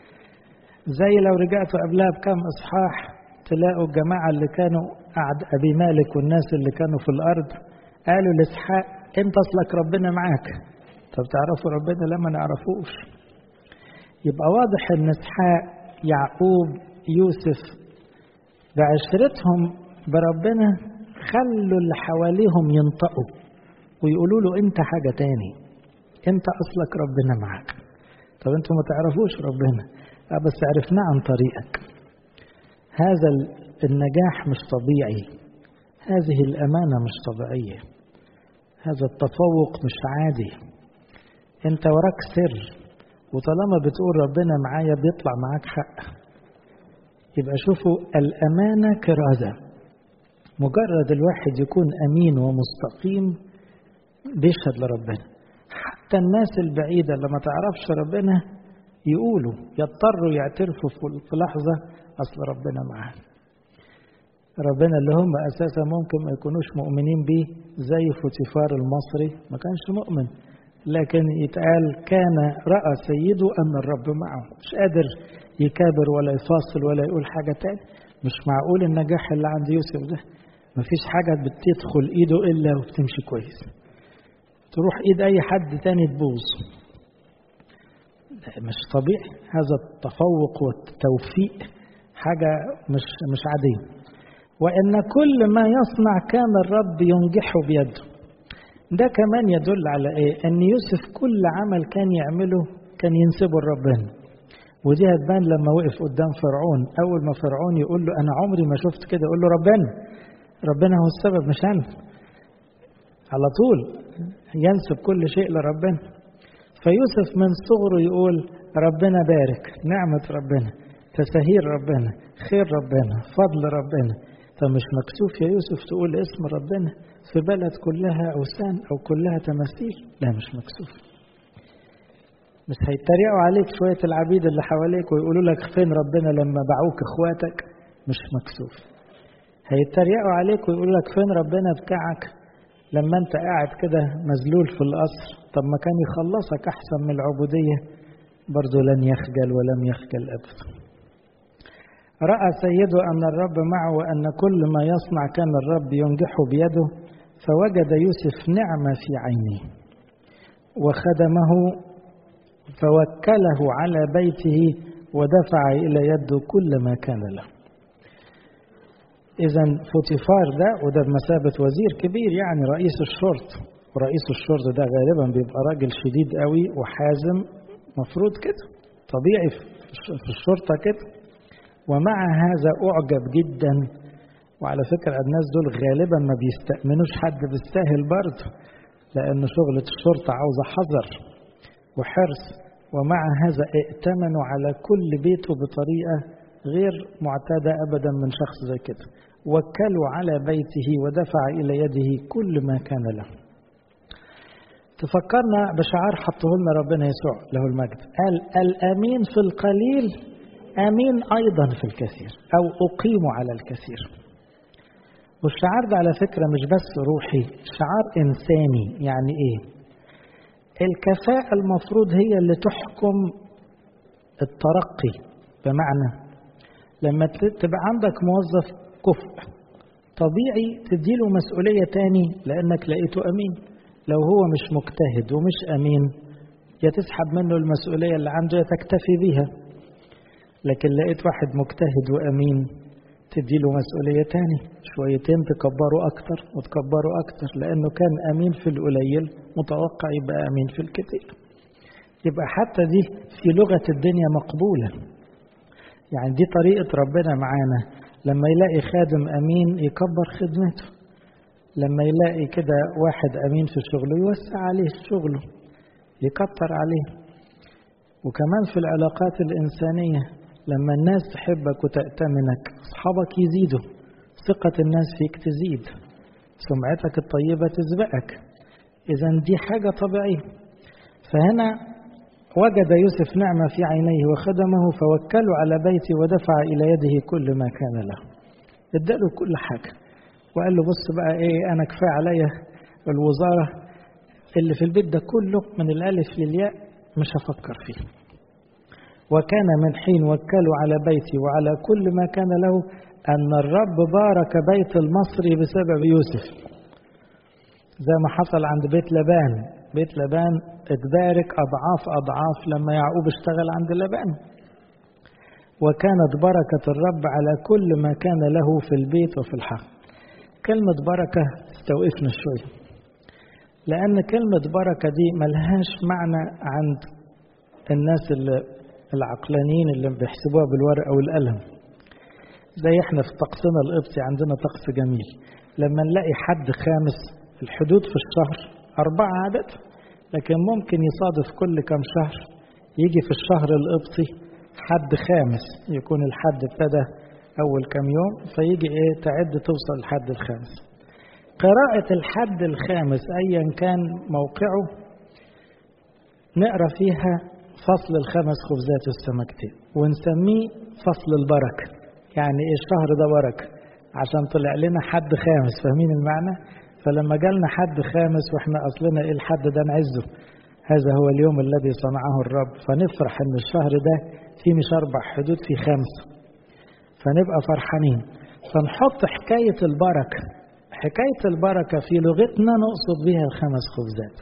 زي لو رجعتوا قبلها بكم إصحاح تلاقوا الجماعة اللي كانوا قعد أبي مالك والناس اللي كانوا في الأرض قالوا لإسحاق أنت أصلك ربنا معاك. طب تعرفوا ربنا؟ لما نعرفوش. يبقى واضح أن إسحاق، يعقوب، يوسف بعشرتهم بربنا خلوا اللي حواليهم ينطقوا ويقولوا له أنت حاجة تاني، أنت أصلك ربنا معاك. طب أنتم ما تعرفوش ربنا، بس عرفناه عن طريقك. هذا النجاح مش طبيعي، هذه الأمانة مش طبيعية، هذا التفوق مش عادي. أنت وراك سر، وطالما بتقول ربنا معايا بيطلع معاك حق. يبقى شوفوا الأمانة كرازة، مجرد الواحد يكون أمين ومستقيم بيشهد لربنا. حتى الناس البعيدة لما تعرفش ربنا يقولوا، يضطروا يعترفوا في لحظة أصل ربنا معاه. ربنا اللي هم أساسا ممكن ما يكونوش مؤمنين بيه، زي فوتيفار المصري ما كانش مؤمن، لكن يتقال كان رأى سيده أن الرب معه. مش قادر يكابر ولا يفاصل ولا يقول حاجة تاني. مش معقول النجاح اللي عند يوسف ده، مفيش حاجة بتدخل إيده إلا وبتمشي كويس، تروح إيد أي حد تاني تبوظ. مش طبيعي، هذا التفوق والتوفيق حاجة مش مش عادية. وإن كل ما يصنع كان الرب ينجحه بيده. ده كمان يدل على إيه؟ أن يوسف كل عمل كان يعمله كان ينسبه لربنا. ودي هتبان لما وقف قدام فرعون، أول ما فرعون يقول له أنا عمري ما شفت كده، يقول له ربنا ربنا هو السبب مش أنا. على طول ينسب كل شيء لربنا. فيوسف من صغره يقول ربنا بارك، نعمة ربنا، تسهيل ربنا، خير ربنا، فضل ربنا. فمش مكسوف يا يوسف تقول اسم ربنا في بلد كلها أوثان أو كلها تماثيل؟ لا، مش مكسوف. مش هيتريقوا عليك شوية العبيد اللي حواليك ويقولوا لك فين ربنا لما باعوك اخواتك؟ مش مكسوف. هيتريقوا عليك ويقولوا لك فين ربنا بتاعك لما انت قاعد كده مذلول في القصر؟ طب ما كان يخلصك أحسن من العبودية. برضو لن يخجل ولم يخجل أبدا. رأى سيده أن الرب معه وأن كل ما يصنع كان الرب ينجحه بيده، فوجد يوسف نعمة في عينه وخدمه فوكله على بيته ودفع إلى يده كل ما كان له. إذن فوتيفار ده، وده بمثابة وزير كبير يعني رئيس الشرطة، ورئيس الشرطة ده غالبا بيبقى راجل شديد قوي وحازم، مفروض كده طبيعي في الشرطة كده. ومع هذا أعجب جدا. وعلى فكرة الناس دول غالبا ما بيستأمنوش حد بالساهل برضه، لأن شغلة الشرطة عاوزة حذر وحرص ومع هذا ائتمنوا على كل بيته بطريقة غير معتادة أبدا من شخص زي كده. وكلوا على بيته ودفع إلى يده كل ما كان له. تفكرنا بشعار حطه لنا ربنا يسوع له المجد، قال الأمين في القليل أمين أيضا في الكثير، أو أقيم على الكثير. والشعار ده على فكرة مش بس روحي، شعار إنساني. يعني إيه؟ الكفاءة المفروض هي اللي تحكم الترقي. بمعنى لما تبقى عندك موظف كفء طبيعي تديله مسؤولية تاني لأنك لقيته أمين. لو هو مش مجتهد ومش أمين يا تسحب منه المسؤولية اللي عنده يا تكتفي بيها. لكن لقيت واحد مجتهد وأمين تديله مسؤولية تاني، شويتين تكبره أكتر وتكبره أكتر، لأنه كان أمين في القليل متوقع يبقى أمين في الكتير. يبقى حتى دي في لغة الدنيا مقبولة. يعني دي طريقة ربنا معانا، لما يلاقي خادم أمين يكبر خدمته، لما يلاقي كده واحد أمين في شغله يوسع عليه شغله، يكتر عليه. وكمان في العلاقات الإنسانية لما الناس تحبك وتأتمنك أصحابك يزيدوا، ثقة الناس فيك تزيد، سمعتك الطيبة تسبقك. إذن دي حاجة طبيعية. فهنا وجد يوسف نعمة في عينيه وخدمه فوكلوا على بيتي ودفع إلى يده كل ما كان له. اداله كل حاجة وقال له بص بقى إيه، أنا كفاية عليا الوزارة اللي في البيت ده كله من الألف للياء مش هفكر فيه. وكان من حين وكلوا على بيتي وعلى كل ما كان له أن الرب بارك بيت المصري بسبب يوسف، زي ما حصل عند بيت لبان. بيت لبان اتبارك أضعاف أضعاف لما يعقوب اشتغل عند لبان. وكانت بركة الرب على كل ما كان له في البيت وفي الحق. كلمة بركة تستوقفنا شوية، لأن كلمة بركة دي ملهاش معنى عند الناس العقلانيين اللي بيحسبوها بالورقة والقلم. زي احنا في طقسنا القبطي عندنا طقس جميل، لما نلاقي حد خامس الحدود في الشهر أربعة عدد، لكن ممكن يصادف كل كم شهر يجي في الشهر القبطي حد خامس، يكون الحد ابتدى أول كم يوم فيجي إيه تعد توصل الحد الخامس. قراءة الحد الخامس أيا كان موقعه نقرأ فيها فصل الخمس خبزات والسمكتين ونسميه فصل البركة. يعني إيه الشهر ده بركة عشان طلع لنا حد خامس، فاهمين المعنى؟ فلما جالنا حد خامس واحنا أصلنا إيه الحد ده نعزه، هذا هو اليوم الذي صنعه الرب، فنفرح إن الشهر ده فيه مش أربع حدود فيه خمسة، فنبقى فرحانين. فنحط حكاية البركة، حكاية البركة في لغتنا نقصد بها الخمس خبزات.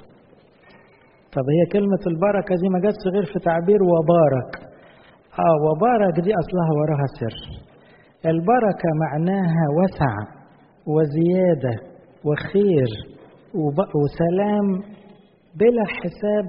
طب هي كلمة البركة دي ما جاتش غير في تعبير وبارك. آه وبارك دي أصلها وراها سر. البركة معناها وسع وزيادة وخير وسلام بلا حساب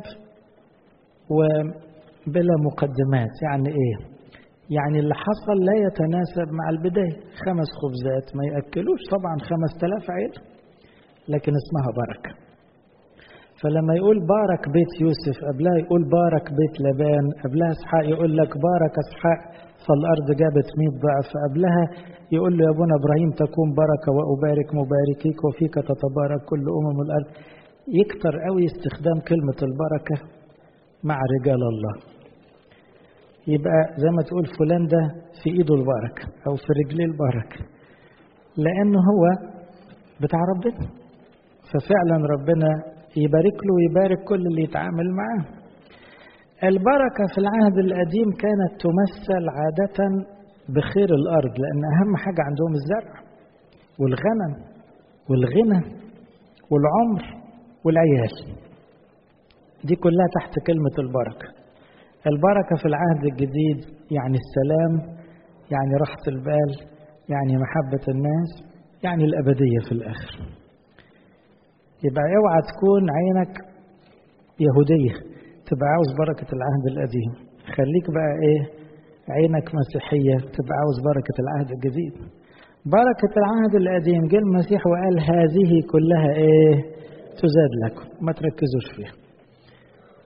وبلا مقدمات. يعني إيه؟ يعني اللي حصل لا يتناسب مع البداية. خمس خبزات ما يأكلوش طبعا خمس تلاف عيل، لكن اسمها بركة. فلما يقول بارك بيت يوسف قبلها يقول بارك بيت لبان، قبلها اسحاق يقول لك بارك اسحاق فالأرض جابت مئة ضعف، قبلها يقول له يا ابونا إبراهيم تكون بركة وأبارك مباركيك وفيك تتبارك كل أمم الأرض. يكتر قوي استخدام كلمة البركة مع رجال الله. يبقى زي ما تقول فلان ده في إيده البركة أو في رجليه البركة، لأنه هو بتاع ربنا، ففعلا ربنا يبارك له ويبارك كل اللي يتعامل معاه. البركة في العهد القديم كانت تمثل عادة بخير الأرض، لأن أهم حاجة عندهم الزرع والغنم والغنى والعمر والعيال، دي كلها تحت كلمة البركة. البركة في العهد الجديد يعني السلام، يعني راحة البال، يعني محبة الناس، يعني الأبدية في الآخر. يبقى اوعى تكون عينك يهودية تبقى عاوز بركة العهد القديم، خليك بقى ايه عينك مسيحية تبقى عاوز بركة العهد الجديد. بركة العهد القديم جه المسيح وقال هذه كلها ايه تزاد لكم، ما تركزوش فيها.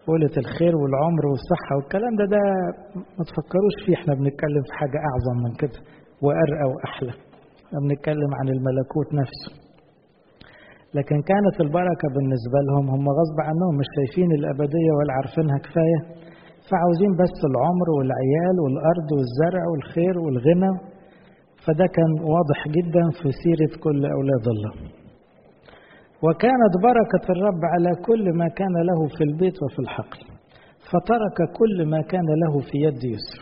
قولة الخير والعمر والصحة والكلام ده ده ما تفكروش فيه. احنا بنتكلم في حاجة أعظم من كده وأرقى وأحلى، بنتكلم عن الملكوت نفسه. لكن كانت البركة بالنسبة لهم هم غصب عنهم مش شايفين الأبدية ولا عارفينها كفاية، فعاوزين بس العمر والعيال والأرض والزرع والخير والغنى. فده كان واضح جدا في سيرة كل أولاد الله. وكانت بركة الرب على كل ما كان له في البيت وفي الحقل، فترك كل ما كان له في يد يوسف.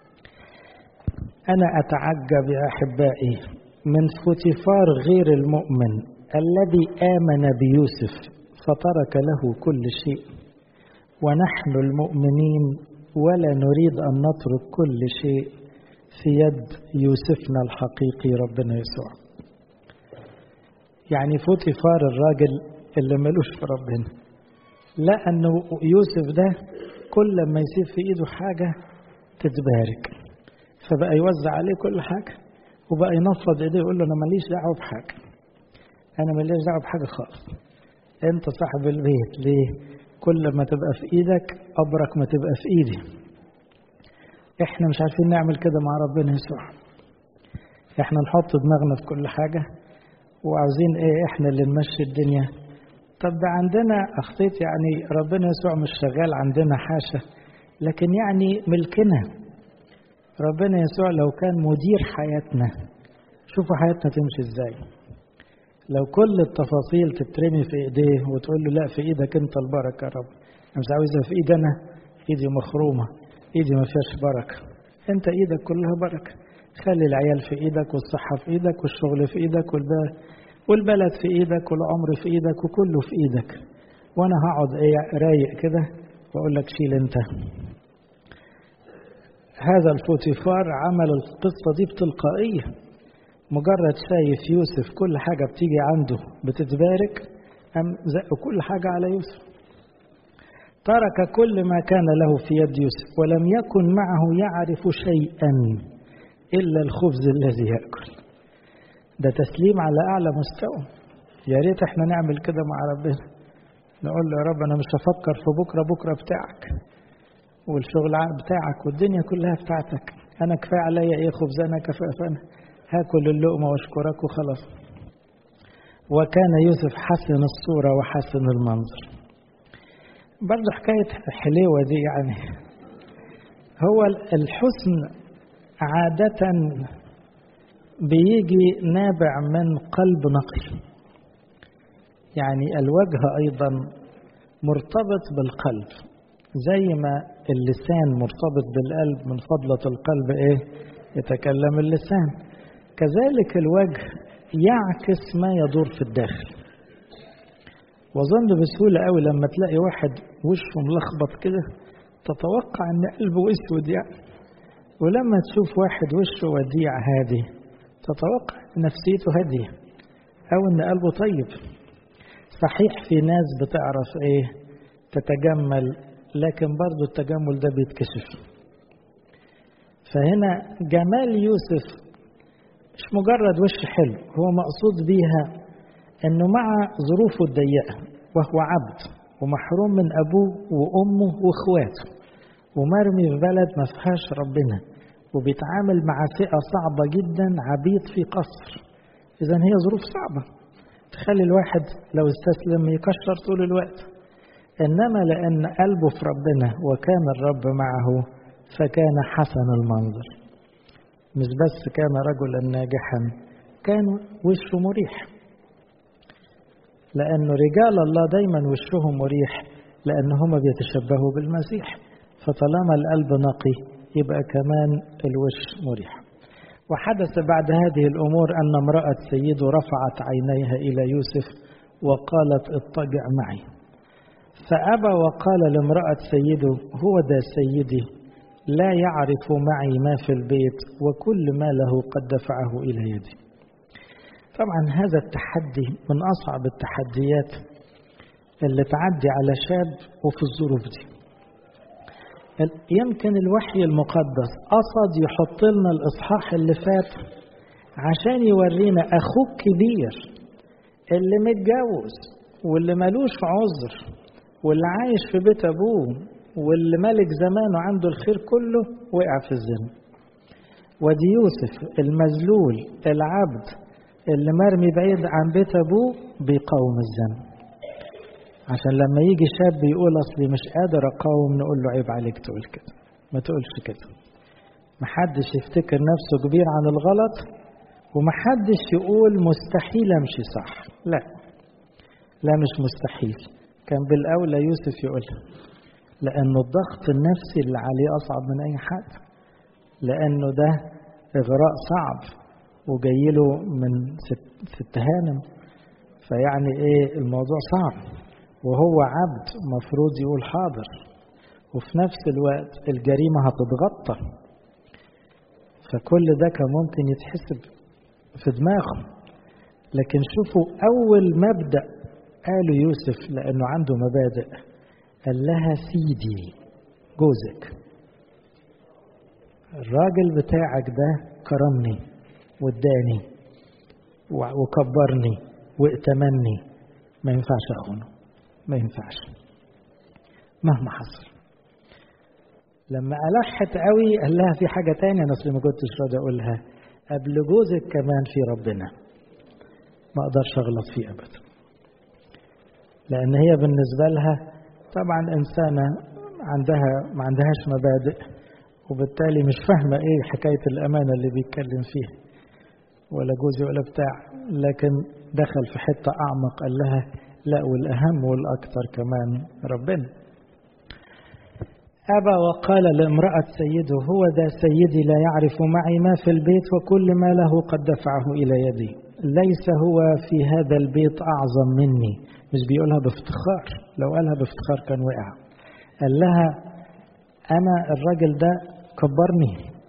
أنا أتعجب يا أحبائي من فوتيفار غير المؤمن الذي آمن بيوسف فترك له كل شيء، ونحن المؤمنين ولا نريد أن نترك كل شيء في يد يوسفنا الحقيقي ربنا يسوع. يعني فوتيفار الراجل اللي ملوش في ربنا، لأنه يوسف ده كل ما يسيب في إيده حاجة تتبارك، فبقى يوزع عليه كل حاجة، وبقى ينفض إيديه ويقول له أنا ماليش دعوة بحاجة، أنا ماليش دعوة بحاجة خالص، أنت صاحب البيت. ليه؟ كل ما تبقى في إيدك أبرك ما تبقى في إيدي. إحنا مش عارفين نعمل كده مع ربنا يسوع. إحنا نحط دماغنا في كل حاجة وعاوزين إيه؟ إحنا اللي نمشي الدنيا. طب ده عندنا أخطيت، يعني ربنا يسوع مش شغال عندنا حاشا، لكن يعني ملكنا. ربنا يسوع لو كان مدير حياتنا، شوفوا حياتنا تمشي إزاي. لو كل التفاصيل تترمي في إيديه وتقول له لا في إيدك أنت البركة يا رب، أنا مش عاوزها في إيدي، أنا إيدي مخرومة، إيدي ما فيهاش بركة، أنت إيدك كلها بركة. خلي العيال في إيدك، والصحة في إيدك، والشغل في إيدك، والبلد في إيدك، والعمر في إيدك، وكله في إيدك، وأنا هقعد إيه رايق كده وأقول لك شيل أنت. هذا الفوتيفار عمل القصة دي بتلقائية، مجرد شايف يوسف كل حاجة بتيجي عنده بتتبارك، أم زق كل حاجة على يوسف. ترك كل ما كان له في يد يوسف، ولم يكن معه يعرف شيئا إلا الخبز الذي يأكل. ده تسليم على أعلى مستوى. يا ريت احنا نعمل كده مع ربنا، نقول له يا رب أنا مش هفكر في بكرة، بكرة بتاعك والشغل بتاعك والدنيا كلها بتاعتك، أنا كفاية عليا إيه خبزنا كفافنا، هاكل اللقمة واشكرك وخلاص. وكان يوسف حسن الصورة وحسن المنظر. برضه حكاية حليوة دي، يعني هو الحسن عادة بيجي نابع من قلب نقي، يعني الوجه أيضا مرتبط بالقلب، زي ما اللسان مرتبط بالقلب، من فضلة القلب إيه؟ يتكلم اللسان. كذلك الوجه يعكس ما يدور في الداخل. وظن بسهولة قوي لما تلاقي واحد وشه ملخبط كده تتوقع ان قلبه اسود يعني، ولما تشوف واحد وشه وديع هادي تتوقع نفسيته هادية او ان قلبه طيب. صحيح في ناس بتعرف ايه تتجمل، لكن برضو التجمل ده بيتكشف. فهنا جمال يوسف مش مجرد وش حلو، هو مقصود بيها انه مع ظروفه الضيقة وهو عبد ومحروم من ابوه وامه واخواته ومرمي في بلد ما فيهاش ربنا، وبيتعامل مع فئة صعبة جدا، عبيد في قصر. اذا هي ظروف صعبة تخلي الواحد لو استسلم يكشر طول الوقت، انما لان قلبه في ربنا وكان الرب معه فكان حسن المنظر. مش بس كان رجلا ناجحا، كان وشه مريح، لأن رجال الله دايما وشهم مريح لأن هم بيتشبهوا بالمسيح. فطالما القلب نقي يبقى كمان الوش مريح. وحدث بعد هذه الأمور أن امرأة سيده رفعت عينيها إلى يوسف وقالت اضطجع معي، فأبى وقال لامرأة سيده هو ده سيدي، لا يعرف معي ما في البيت وكل ما له قد دفعه إلى يدي. طبعا هذا التحدي من أصعب التحديات اللي تعدي على شاب وفي الظروف دي. يمكن الوحي المقدس قصد يحط لنا الإصحاح اللي فات عشان يورينا أخوك كبير اللي متجوز واللي ملوش عذر واللي عايش في بيت أبوه واللي ملك زمانه عنده الخير كله وقع في الزنا. ودي يوسف المذلول العبد اللي مرمي بعيد عن بيت أبوه بيقاوم الزنا، عشان لما يجي شاب يقول أصلي مش قادر أقاوم نقول له عيب عليك تقول كده، ما تقولش كده. محدش يفتكر نفسه كبير عن الغلط، ومحدش يقول مستحيل أمشي صح. لا لا مش مستحيل، كان بالأولى يوسف يقولها، لأنه الضغط النفسي اللي عليه أصعب من أي حد، لأنه ده إغراء صعب وجايله من ست هانم، فيعني إيه الموضوع صعب، وهو عبد مفروض يقول حاضر، وفي نفس الوقت الجريمة هتتغطى، فكل ده كان ممكن يتحسب في دماغه. لكن شوفوا أول مبدأ قاله يوسف لأنه عنده مبادئ، قال لها سيدي جوزك، الراجل بتاعك ده كرمني واداني وكبرني وائتمني، ما ينفعش أخونه، ما ينفعش مهما حصل. لما ألحت قوي قال لها في حاجة تانية أنا أصلي ما كنتش راضي أقولها، قبل جوزك كمان في ربنا ما أقدرش أغلط فيه أبدا، لأن هي بالنسبة لها طبعا إنسانة عندها ما عندهاش مبادئ، وبالتالي مش فاهمة إيه حكاية الأمانة اللي بيتكلم فيها، ولا جوزي ولا بتاع، لكن دخل في حتة أعمق قال لها لا، والأهم والأكثر كمان ربنا. أبى وقال لامرأة سيده هو ذا سيدي لا يعرف معي ما في البيت، وكل ما له قد دفعه إلى يدي، ليس هو في هذا البيت أعظم مني. مش بيقولها بافتخار، لو قالها بافتخار كان وقع. قال لها أنا الراجل ده كبرني،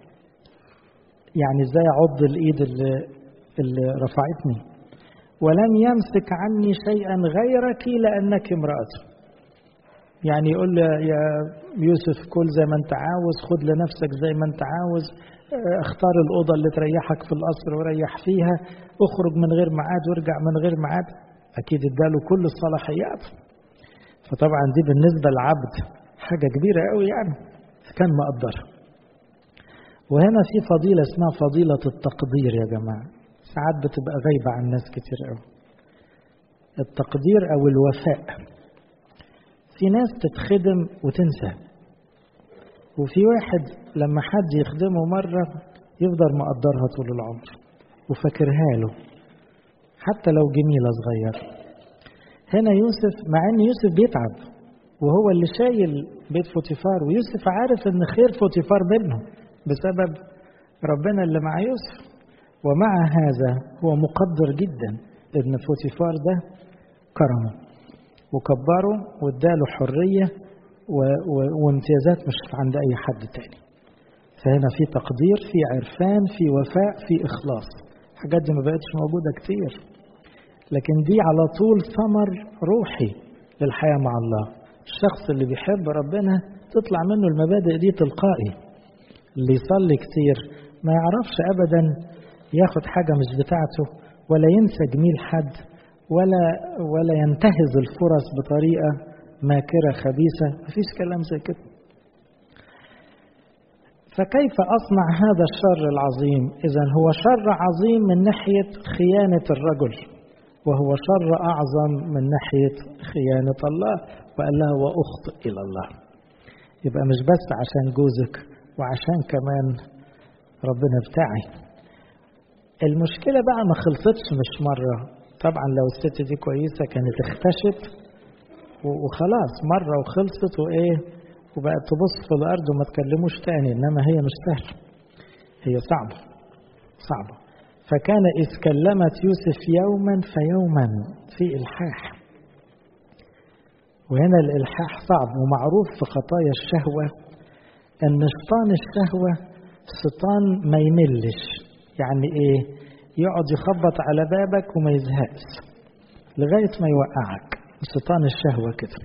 يعني ازاي عض الإيد اللي, اللي رفعتني، ولم يمسك عني شيئا غيرك لأنك امرأته. يعني يقول يا يوسف كل زي ما انت عاوز، خد لنفسك زي ما انت عاوز، اختار الأوضة اللي تريحك في القصر وريح فيها، اخرج من غير ميعاد وارجع من غير ميعاد. أكيد اداله كل الصلاحيات، فطبعا دي بالنسبة للعبد حاجة كبيرة قوي، يعني كان مقدر. وهنا في فضيلة اسمها فضيلة التقدير يا جماعة، ساعات بتبقى غايبة عن ناس كتير قوي. التقدير أو الوفاء، في ناس تتخدم وتنسى، وفي واحد لما حد يخدمه مرة يفضل مقدرها طول العمر وفاكرها له حتى لو جميلة صغيرة. هنا يوسف، مع ان يوسف بيتعب وهو اللي شايل بيت فوتيفار، ويوسف عارف ان خير فوتيفار منه بسبب ربنا اللي مع يوسف، ومع هذا هو مقدر جدا ان فوتيفار ده كرمه وكبره واداله حرية و... و... وامتيازات مش عند اي حد تاني. فهنا في تقدير، في عرفان، في وفاء، في اخلاص. الحاجات دي ما بقتش موجودة كتير، لكن دي على طول ثمر روحي للحياة مع الله. الشخص اللي بيحب ربنا تطلع منه المبادئ دي تلقائي. اللي يصلي كتير ما يعرفش أبدا ياخد حاجة مش بتاعته، ولا ينسى جميل حد، ولا ولا ينتهز الفرص بطريقة ماكرة خبيثة. مفيش كلام زي كده. فكيف أصنع هذا الشر العظيم؟ إذن هو شر عظيم من ناحية خيانة الرجل، وهو شر أعظم من ناحية خيانة الله. وقال لها وأخطئ إلى الله. يبقى مش بس عشان جوزك، وعشان كمان ربنا بتاعي. المشكلة بقى ما خلصتش مش مرة. طبعا لو الست دي كويسة كانت اختشت وخلاص مرة وخلصت وإيه، وبقت تبص في الأرض وما تكلموش تاني. إنما هي مش سهلة، هي صعبة صعبة. فكان إذ كلمت يوسف يوما فيوما في إلحاح. وهنا الإلحاح صعب، ومعروف في خطايا الشهوة أن شيطان الشهوة شيطان ما يملش. يعني إيه؟ يقعد يخبط على بابك وما يزهقش لغاية ما يوقعك. شيطان الشهوة كده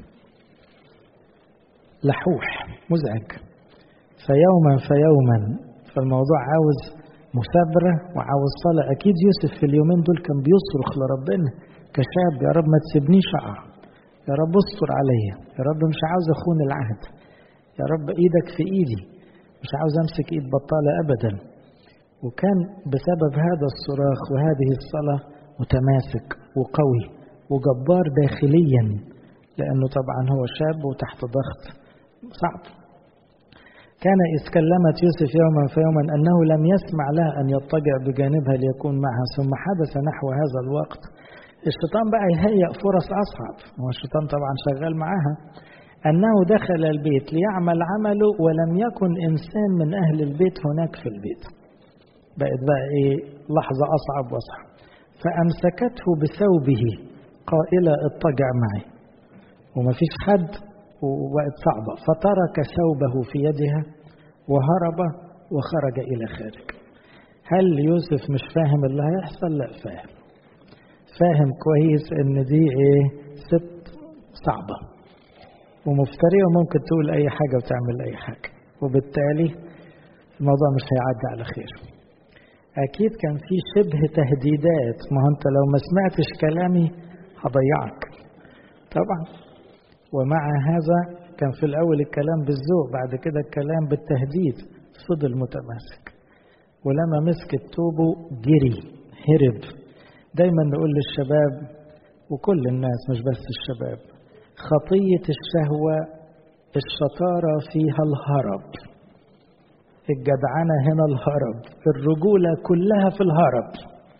لحوح مزعج. فيوما فيوما، فالموضوع عاوز مثابرة وعاوز صلاة. أكيد يوسف في اليومين دول كان بيصرخ لربنا كشاب، يا رب ما تسيبنيش أقع، يا رب استر عليا، يا رب مش عاوز أخون العهد، يا رب إيدك في إيدي، مش عاوز أمسك إيد بطالة أبدا. وكان بسبب هذا الصراخ وهذه الصلاة متماسك وقوي وجبار داخليا، لأنه طبعا هو شاب وتحت ضغط صعب. كان إذ كلمت يوسف يوما فيوما أنه لم يسمع لها أن يضطجع بجانبها ليكون معها. ثم حدث نحو هذا الوقت الشيطان بقى يهيأ فرص أصعب، هو الشيطان طبعا شغال معاها، أنه دخل البيت ليعمل عمله ولم يكن إنسان من أهل البيت هناك في البيت. بقت بقى إيه لحظة أصعب وأصعب. فأمسكته بثوبه قائلة اضطجع معي، وما فيش حد، وبقت صعبة. فترك ثوبه في يدها وهرب وخرج إلى خارج. هل يوسف مش فاهم اللي هيحصل؟ لا فاهم، فاهم كويس ان دي ايه ست صعبة ومفترية وممكن تقول اي حاجة وتعمل اي حاجة، وبالتالي الموضوع مش هيعدي على خير. اكيد كان في شبه تهديدات، ما انت لو ما سمعتش كلامي هضيعك طبعا. ومع هذا كان في الاول الكلام بالذوق، بعد كده الكلام بالتهديد. فضل متماسك، ولما مسك توبه جري هرب. دايما نقول للشباب وكل الناس مش بس الشباب، خطية الشهوة الشطارة فيها الهرب، الجدعنة هنا الهرب، الرجولة كلها في الهرب.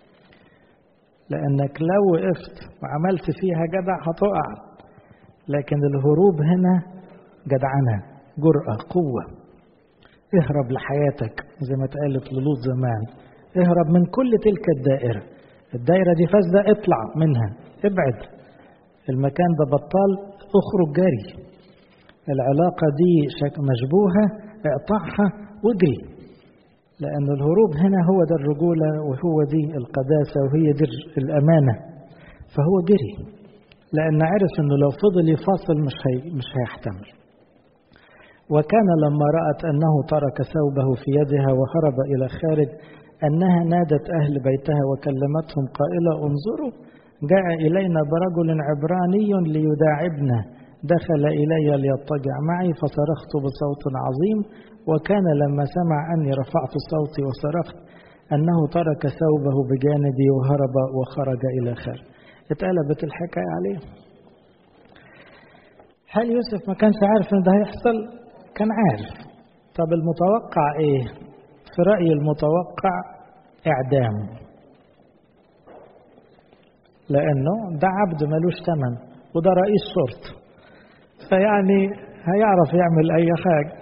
لأنك لو وقفت وعملت فيها جدع هتقع، لكن الهروب هنا جدعنة، جرأة، قوة. اهرب لحياتك زي ما اتقالت للوط زمان، اهرب من كل تلك الدائرة. الدائرة دي فاسدة، اطلع منها، ابعد. المكان ده بطال، اخرج جري. العلاقة دي مشبوهة، اقطعها واجري. لأن الهروب هنا هو ده الرجولة، وهو دي القداسة، وهي دي الأمانة. فهو جري لأن عرف أنه لو فضل يفاصل مش هي مش هيحتمل. وكان لما رأت أنه ترك ثوبه في يدها وهرب إلى خارج أنها نادت أهل بيتها وكلمتهم قائلة انظروا جاء إلينا برجل عبراني ليداعبنا، دخل إلي ليضطجع معي فصرخت بصوت عظيم. وكان لما سمع أني رفعت صوتي وصرخت أنه ترك ثوبه بجانبي وهرب وخرج إلى خارج. اتقلبت الحكاية عليه. هل يوسف ما كانش عارف ان ده هيحصل؟ كان عارف. طب المتوقع ايه؟ في رأي المتوقع اعدام، لانه ده عبد ملوش ثمن وده رئيس شرطة، فيعني هيعرف يعمل اي حاجة.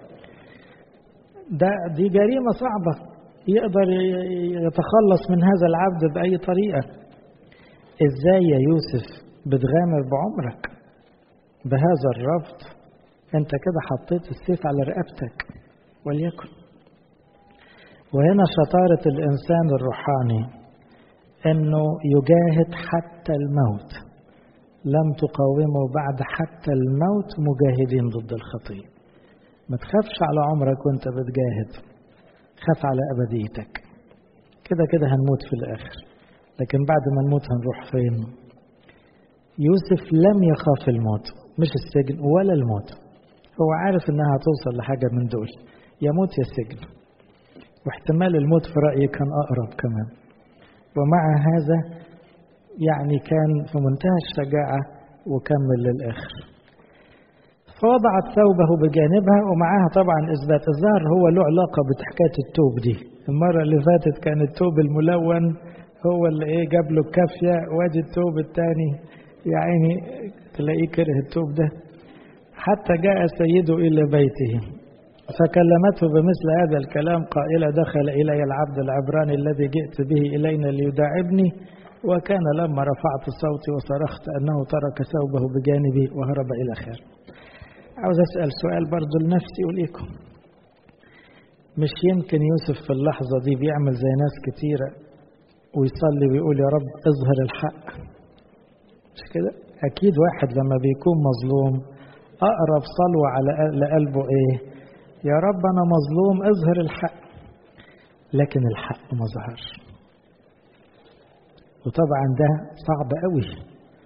ده دي جريمة صعبة، يقدر يتخلص من هذا العبد بأي طريقة. ازاي يا يوسف بتغامر بعمرك بهذا الرفض؟ انت كده حطيت السيف على رقبتك وليكن. وهنا شطارة الإنسان الروحاني انه يجاهد حتى الموت. لم تقاوموا بعد حتى الموت مجاهدين ضد الخطية. ما تخافش على عمرك وانت بتجاهد، خاف على أبديتك. كده كده هنموت في الآخر، لكن بعد ما نموت هنروح فين؟ يوسف لم يخاف الموت، مش السجن ولا الموت. هو عارف انها هتوصل لحاجة من دول، يموت يا سجن، واحتمال الموت في رأيي كان أقرب كمان. ومع هذا يعني كان في منتهى الشجاعة وكمل للآخر. فوضعت ثوبه بجانبها، ومعها طبعا إثبات الظهر. هو له علاقة بحكاية التوب دي. المرة اللي فاتت كان التوب الملون هو اللي ايه جاب له الكافية، وادي التوب الثاني يا عيني تلاقيه كره التوب ده. حتى جاء سيده إلى بيته فكلمته بمثل هذا الكلام قائلة دخل إلي العبد العبراني الذي جئت به إلينا ليداعبني. وكان لما رفعت صوتي وصرخت أنه ترك ثوبه بجانبي وهرب إلى خارج. عاوز أسأل سؤال برضو لنفسي وليكم. مش يمكن يوسف في اللحظة دي بيعمل زي ناس كتيرة ويصلي ويقول يا رب اظهر الحق؟ مش كده؟ أكيد واحد لما بيكون مظلوم أقرب صلوة على قلبه إيه؟ يا رب أنا مظلوم اظهر الحق. لكن الحق ما ظهرش، وطبعا ده صعب قوي.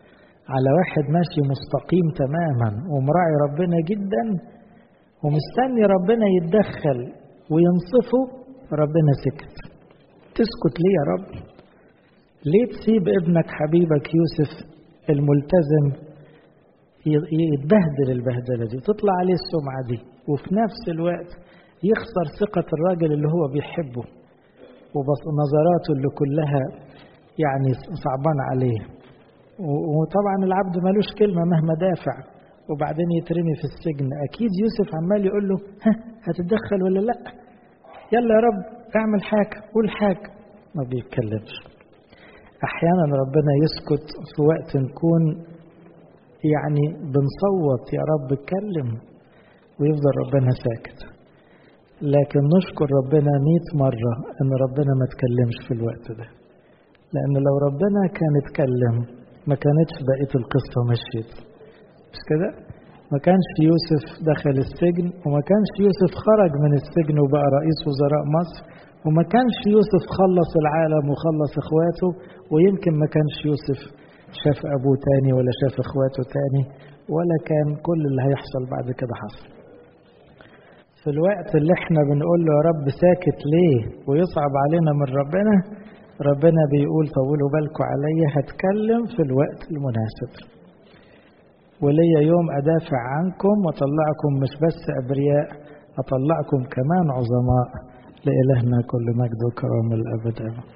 على واحد ماشي مستقيم تماما ومراعي ربنا جدا ومستني ربنا يتدخل وينصفه، ربنا سكت. تسكت ليه يا رب؟ ليه تسيب ابنك حبيبك يوسف الملتزم يتبهدل البهدلة دي وتطلع عليه السمعة دي، وفي نفس الوقت يخسر ثقة الراجل اللي هو بيحبه ونظراته اللي كلها يعني صعبان عليه؟ وطبعا العبد ملوش كلمة مهما دافع، وبعدين يترمي في السجن. أكيد يوسف عمال يقول له ها هتتدخل ولا لأ؟ يلا يا رب اعمل حاجة، قول حاجة. ما بيتكلمش. أحيانا ربنا يسكت في وقت نكون يعني بنصوت يا رب اتكلم، ويفضل ربنا ساكت. لكن نشكر ربنا مئة مرة ان ربنا ما تكلمش في الوقت ده، لان لو ربنا كان اتكلم ما كانتش بقية القصة مشيت. مش كده؟ ما كانش يوسف دخل السجن، وما كانش يوسف خرج من السجن وبقى رئيس وزراء مصر، وما كانش يوسف خلص العالم وخلص اخواته، ويمكن ما كانش يوسف شاف ابوه تاني ولا شاف اخواته تاني، ولا كان كل اللي هيحصل بعد كده حصل. في الوقت اللي احنا بنقول له يا رب ساكت ليه ويصعب علينا من ربنا، ربنا بيقول طولوا بالكم عليا، هتكلم في الوقت المناسب، وليا يوم أدافع عنكم وأطلعكم مش بس أبرياء، أطلعكم كمان عظماء. لإلهنا كل مجد وكرم الأبد.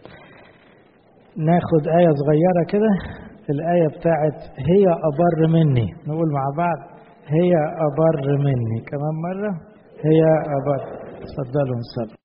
ناخد آية صغيرة كده، الآية بتاعت هي أبر مني، نقول مع بعض هي أبر مني كمان مرة، هي أبر. تفضلوا نصلي.